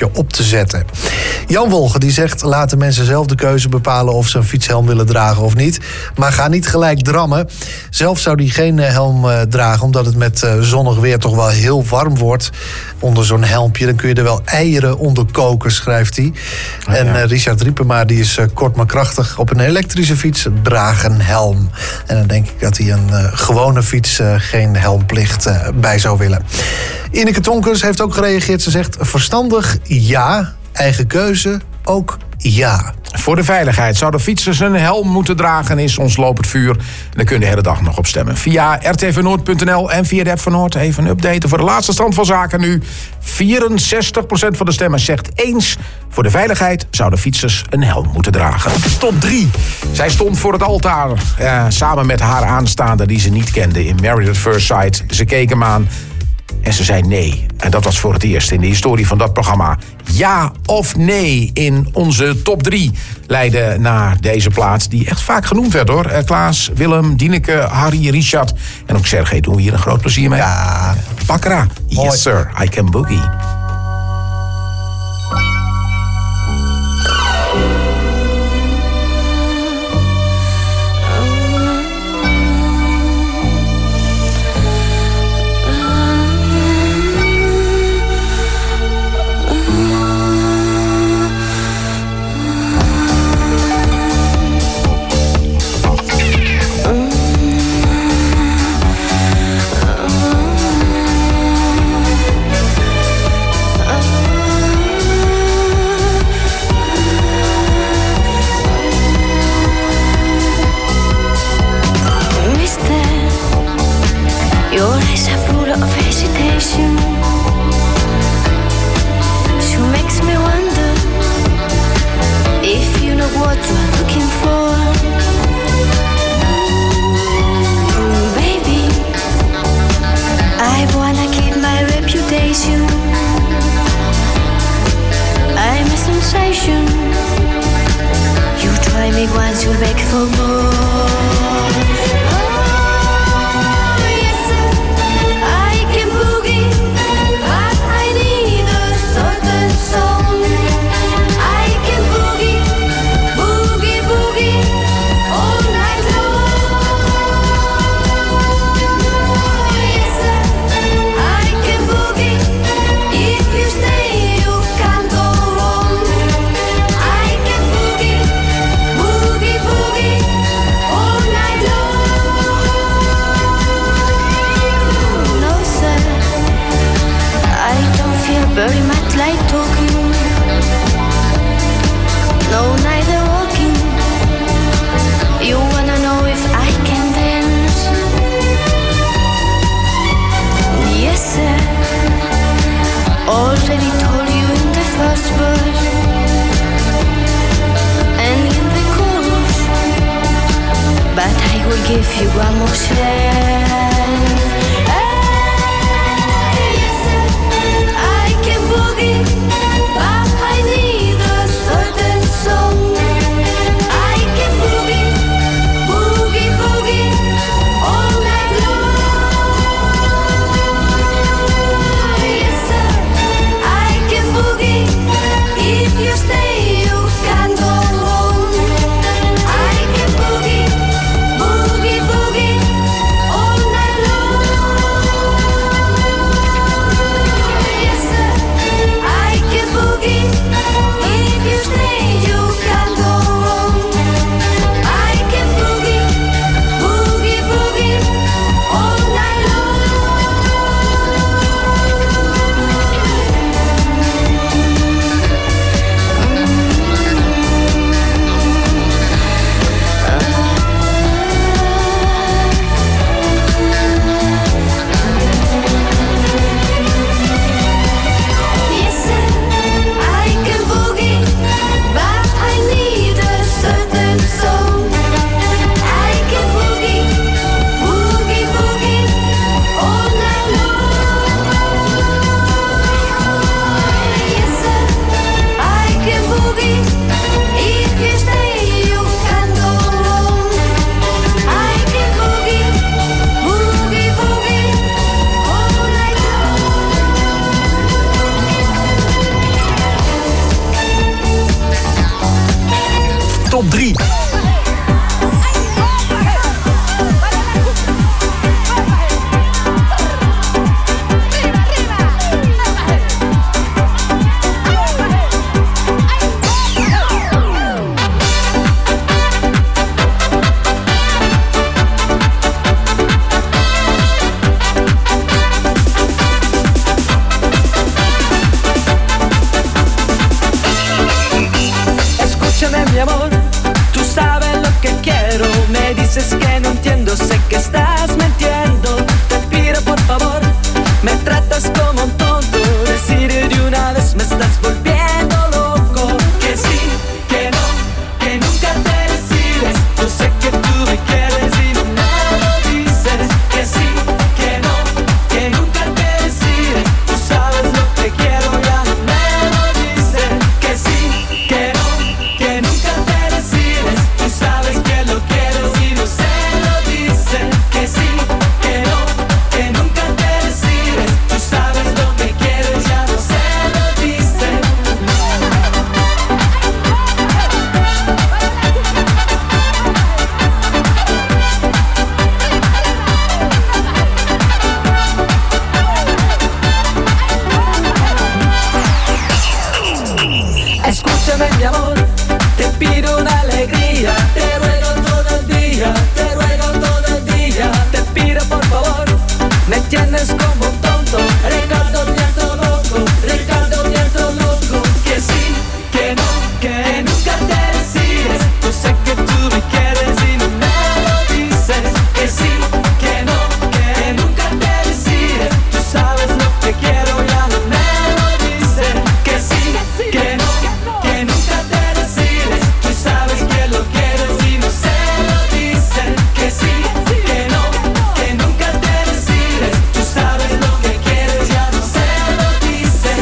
helmpje op te zetten. Jan Wolge die zegt, laten mensen zelf de keuze bepalen of ze een fietshelm willen dragen of niet. Maar ga niet gelijk drammen. Zelf zou hij geen helm uh, dragen, omdat het met uh, zonnig weer toch wel heel warm wordt onder zo'n helmpje. Dan kun je er wel eieren onder koken, schrijft hij. Oh, en uh, Richard Riepema die is uh, kort maar krachtig. Op een elektrische fiets draag een helm. En dan denk ik dat hij een uh, gewone fiets uh, geen helmplicht uh, bij zou willen. Ineke Tonkers heeft ook gereageerd. Ze zegt, verstandig ja, eigen keuze ook ja. Voor de veiligheid zouden fietsers een helm moeten dragen, is ons lopend vuur. En daar kun je de hele dag nog op stemmen. Via r t v noord punt n l en via de app van Noord. Even een update voor de laatste stand van zaken nu. vierenzestig procent van de stemmers zegt eens. Voor de veiligheid zouden fietsers een helm moeten dragen. Top drie. Zij stond voor het altaar. Eh, samen met haar aanstaande die ze niet kende in Married at First Sight. Ze keek hem aan. En ze zei nee. En dat was voor het eerst in de historie van dat programma. Ja of nee in onze top drie leidde naar deze plaats. Die echt vaak genoemd werd hoor. Klaas, Willem, Dieneke, Harry, Richard. En ook Sergej doen we hier een groot plezier mee. Ja. Bakkera. Yes sir, I can boogie. top drie. Mi amor, tú sabes lo que quiero. Me dices que no entiendo, sé que estás mintiendo. Te pido por favor, me tratas como un tonto. Decide de una vez, me estás volviendo loco. Que sí, que no, que nunca te decides. Yo sé que tú me quieres y no me lo dices. Que sí, que no, que nunca te decides. Tú sabes lo que quiero, ya no me lo dices. Que sí, que no, que nunca te decides. Tú sabes que lo quieres y no se lo dices. Que sí, que no, que nunca te decides. Tú sabes lo que quieres, ya no se lo dices. Escúchame mi amor, te pido una alegría. Te ruego todo el día, te ruego todo el día. Te pido por favor, me tienes como un tonto. Ricardo Nieto loco, Ricardo Nieto loco. Que sí, que no, que nunca te decides. Yo sé que tú me quieres y no me lo dices. Que sí, que no, que nunca te decides. Tú sabes lo que quiero, ya no me lo dices. Que sí, que no, que nunca te decides. Tú sabes que lo quieres y no se lo dices. Que sí, que no, que nunca te decides. Tú sabes lo que quieres, ya no se lo dices.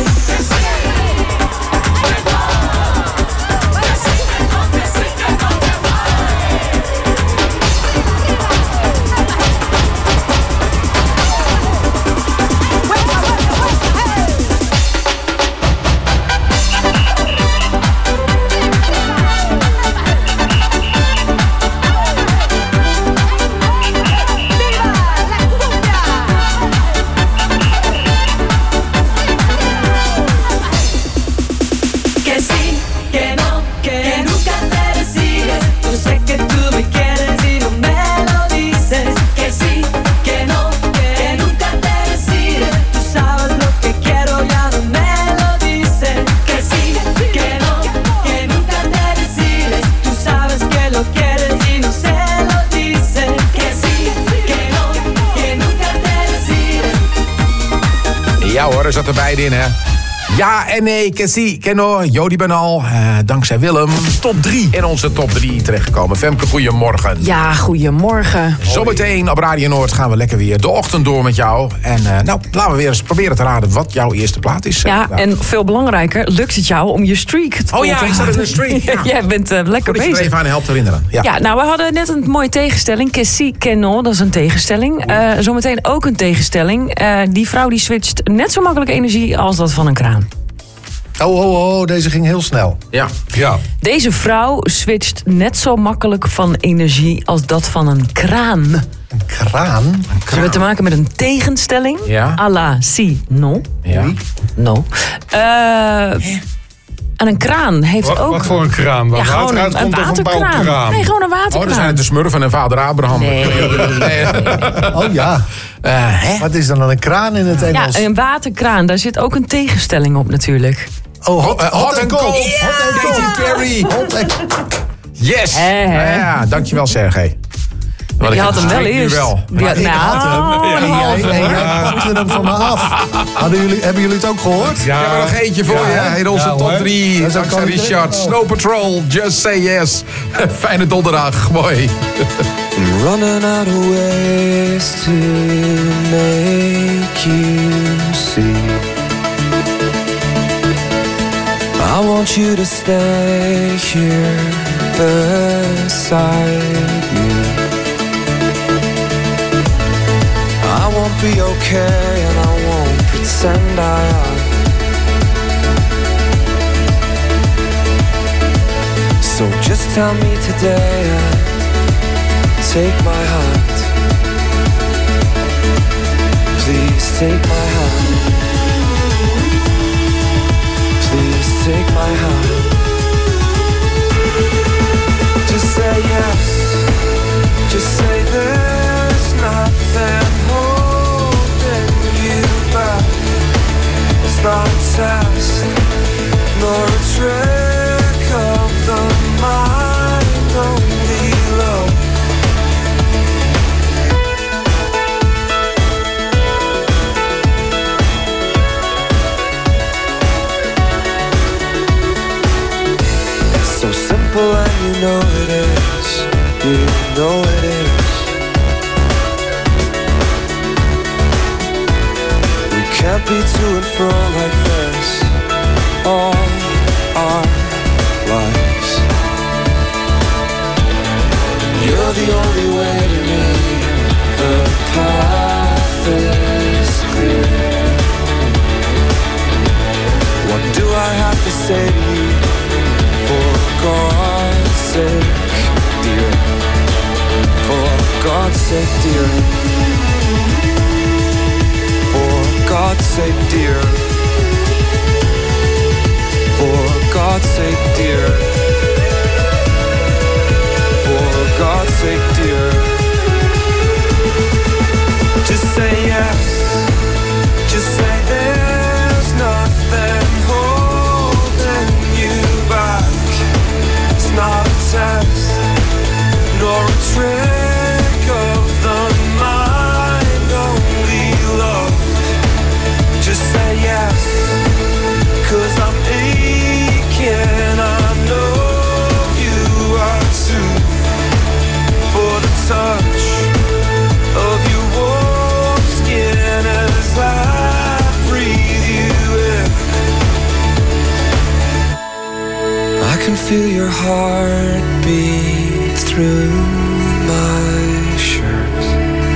Que sí, que no, que nunca te decides. Yo sé que tú me quieres y no me lo dices. Que sí, que no, que nunca te decides. Tú sabes lo que quiero, ya no me lo dices. Que sí, que no, que nunca te decides. Tú sabes que lo quieres y no se lo dices. Que sí, que no, que nunca te decides. Ja hoor, er zat er beide in, hè. Ja en nee, que si, que no, Jody Benal, uh, dankzij Willem, top drie in onze top drie terechtgekomen. Femke, goedemorgen. Ja, goedemorgen. Zometeen op Radio Noord gaan we lekker weer de ochtend door met jou. En uh, nou, laten we weer eens proberen te raden wat jouw eerste plaat is. Ja, en veel belangrijker, lukt het jou om je streak te Oh ja, ik zat in de streak. Ja. Jij bent uh, lekker Goed dat bezig. je er even aan helpt herinneren. Ja. Ja, nou, we hadden net een mooie tegenstelling. Que si, que no, dat is een tegenstelling. Uh, zometeen ook een tegenstelling. Uh, die vrouw die switcht net zo makkelijk energie als dat van een kraan. Oh, oh, oh, deze ging heel snel. Ja. ja. Deze vrouw switcht net zo makkelijk van energie als dat van een kraan. Een kraan? Een kraan. We hebben te maken met een tegenstelling. Ja. À la si, no. Ja. No. Uh, en een kraan heeft wat, ook... Wat voor een kraan? Waar ja, water gewoon een, uitkomt een of een waterkraan. bouwkraan? Nee, gewoon een waterkraan. Oh, dan zijn het de smurfen en vader Abraham. Nee. nee. Oh ja. Uh, hè? Wat is dan een kraan in het Engels? Ja, een waterkraan. Daar zit ook een tegenstelling op natuurlijk. Oh, hot, uh, hot, hot en cold. cold. Yeah. Hot and Katy Perry. Hot en... Yes. He, he. Ja, dankjewel Sergej. Die had hem wel eerst. Wel. Die had, Ik nou, had hem. En halve, jij, en hoor. jij pakte hem van me af. Hadden jullie, hebben jullie het ook gehoord? Ja, we hebben nog eentje voor Ja, je in onze ja, top hoor. drie. Dat is ook Dankzij gewoon Richard. een- Snow Patrol, Just Say Yes. Fijne donderdag, mooi. I'm running out of ways to make you see. I want you to stay here beside me. I won't be okay and I won't pretend I am. So just tell me today, uh, take my heart. Please take my heart. Please take my heart. Just say yes. Just say there's nothing holding you back. It's not a test, nor a trick of the mind, only love. It's so simple and you know it is. You know it is. We can't be to and fro like this all our lives. You're the only way to me. The path is clear. What do I have to say to you? For God's sake, dear. For God's sake, dear. For God's sake, dear. For God's sake, dear. For God's sake, dear. Just say yes. Just say there's nothing holding you back. It's not a test, nor a trick of the mind, only love. Just say yes, 'cause I'm aching, I know you are too. For the touch of your warm skin as I breathe you in. I can feel your heartbeat through my shirt.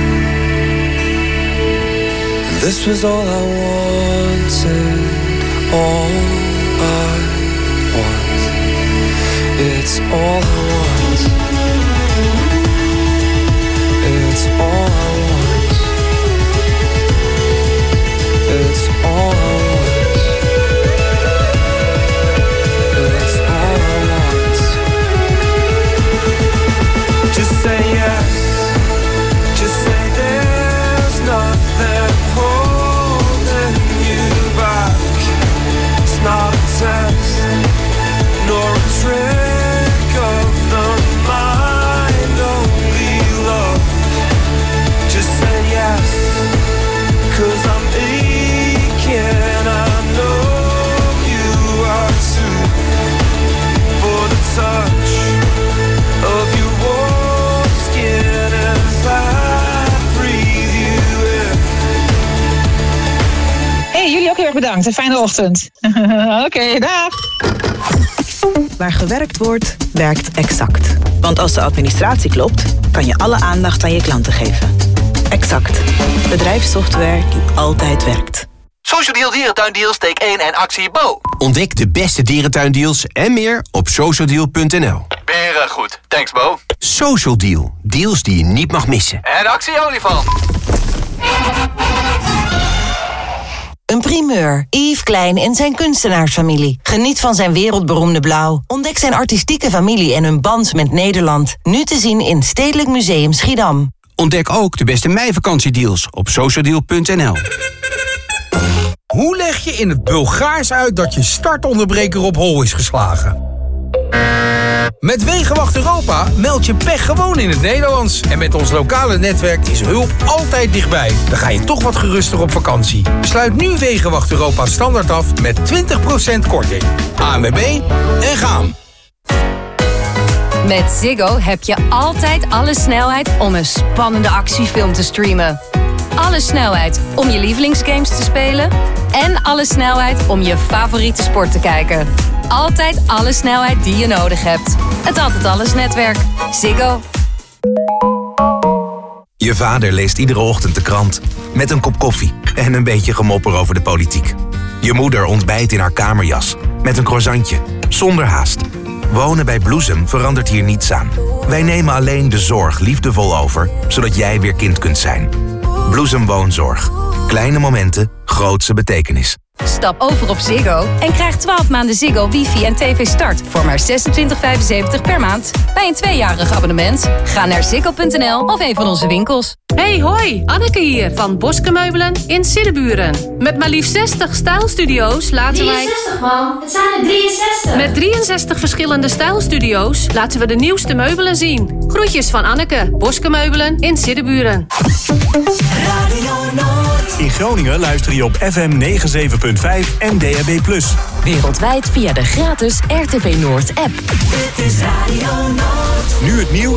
This was all I wanted, all I want. It's all I want. It's all I want. It's all I want. It's all I want. Just say yes. Just say there's nothing holding you back. It's not a test, nor a trick of the mind, only love. Just say yes, 'cause I'm aching, I know you are too. For the touch of your warm skin as I breathe you in. Hey, jullie ook heel erg bedankt. Een fijne ochtend. Oké, okay, dag. Waar gewerkt wordt, werkt Exact. Want als de administratie klopt, kan je alle aandacht aan je klanten geven. Exact. Bedrijfssoftware die altijd werkt. Social Deal Dierentuindeals, steek één en actie Bo. Ontdek de beste dierentuindeals en meer op social deal punt n l. Beren goed. Thanks Bo. Social Deal. Deals die je niet mag missen. En actie olifant. Een primeur. Yves Klein en zijn kunstenaarsfamilie. Geniet van zijn wereldberoemde blauw. Ontdek zijn artistieke familie en hun band met Nederland. Nu te zien in Stedelijk Museum Schiedam. Ontdek ook de beste meivakantiedeals op social deal punt n l. Hoe leg je in het Bulgaars uit dat je startonderbreker op hol is geslagen? Met Wegenwacht Europa meld je pech gewoon in het Nederlands. En met ons lokale netwerk is hulp altijd dichtbij. Dan ga je toch wat geruster op vakantie. Sluit nu Wegenwacht Europa standaard af met twintig procent korting. A N W B en gaan. Met Ziggo heb je altijd alle snelheid om een spannende actiefilm te streamen. Alle snelheid om je lievelingsgames te spelen. En alle snelheid om je favoriete sport te kijken. Altijd alle snelheid die je nodig hebt. Het Altijd Alles netwerk. Ziggo. Je vader leest iedere ochtend de krant. Met een kop koffie en een beetje gemopper over de politiek. Je moeder ontbijt in haar kamerjas. Met een croissantje. Zonder haast. Wonen bij Bloesem verandert hier niets aan. Wij nemen alleen de zorg liefdevol over, zodat jij weer kind kunt zijn. Bloesem Woonzorg. Kleine momenten, grootse betekenis. Stap over op Ziggo en krijg twaalf maanden Ziggo, wifi en tv start voor maar zesentwintig vijfenzeventig per maand bij een tweejarig abonnement. Ga naar ziggo punt n l of een van onze winkels. Hey hoi, Anneke hier van Boske Meubelen in Siddeburen. Met maar liefst zestig stijlstudio's laten wij... drieënzestig man, het zijn er drieënzestig. Met drieënzestig verschillende stijlstudio's laten we de nieuwste meubelen zien. Groetjes van Anneke, Boske Meubelen in Siddeburen. Radio Noord. In Groningen luister je op F M negenenzeventig punt vijf en D A B plus. Wereldwijd via de gratis R T V Noord app. Dit is Radio Noord. Nu het nieuws.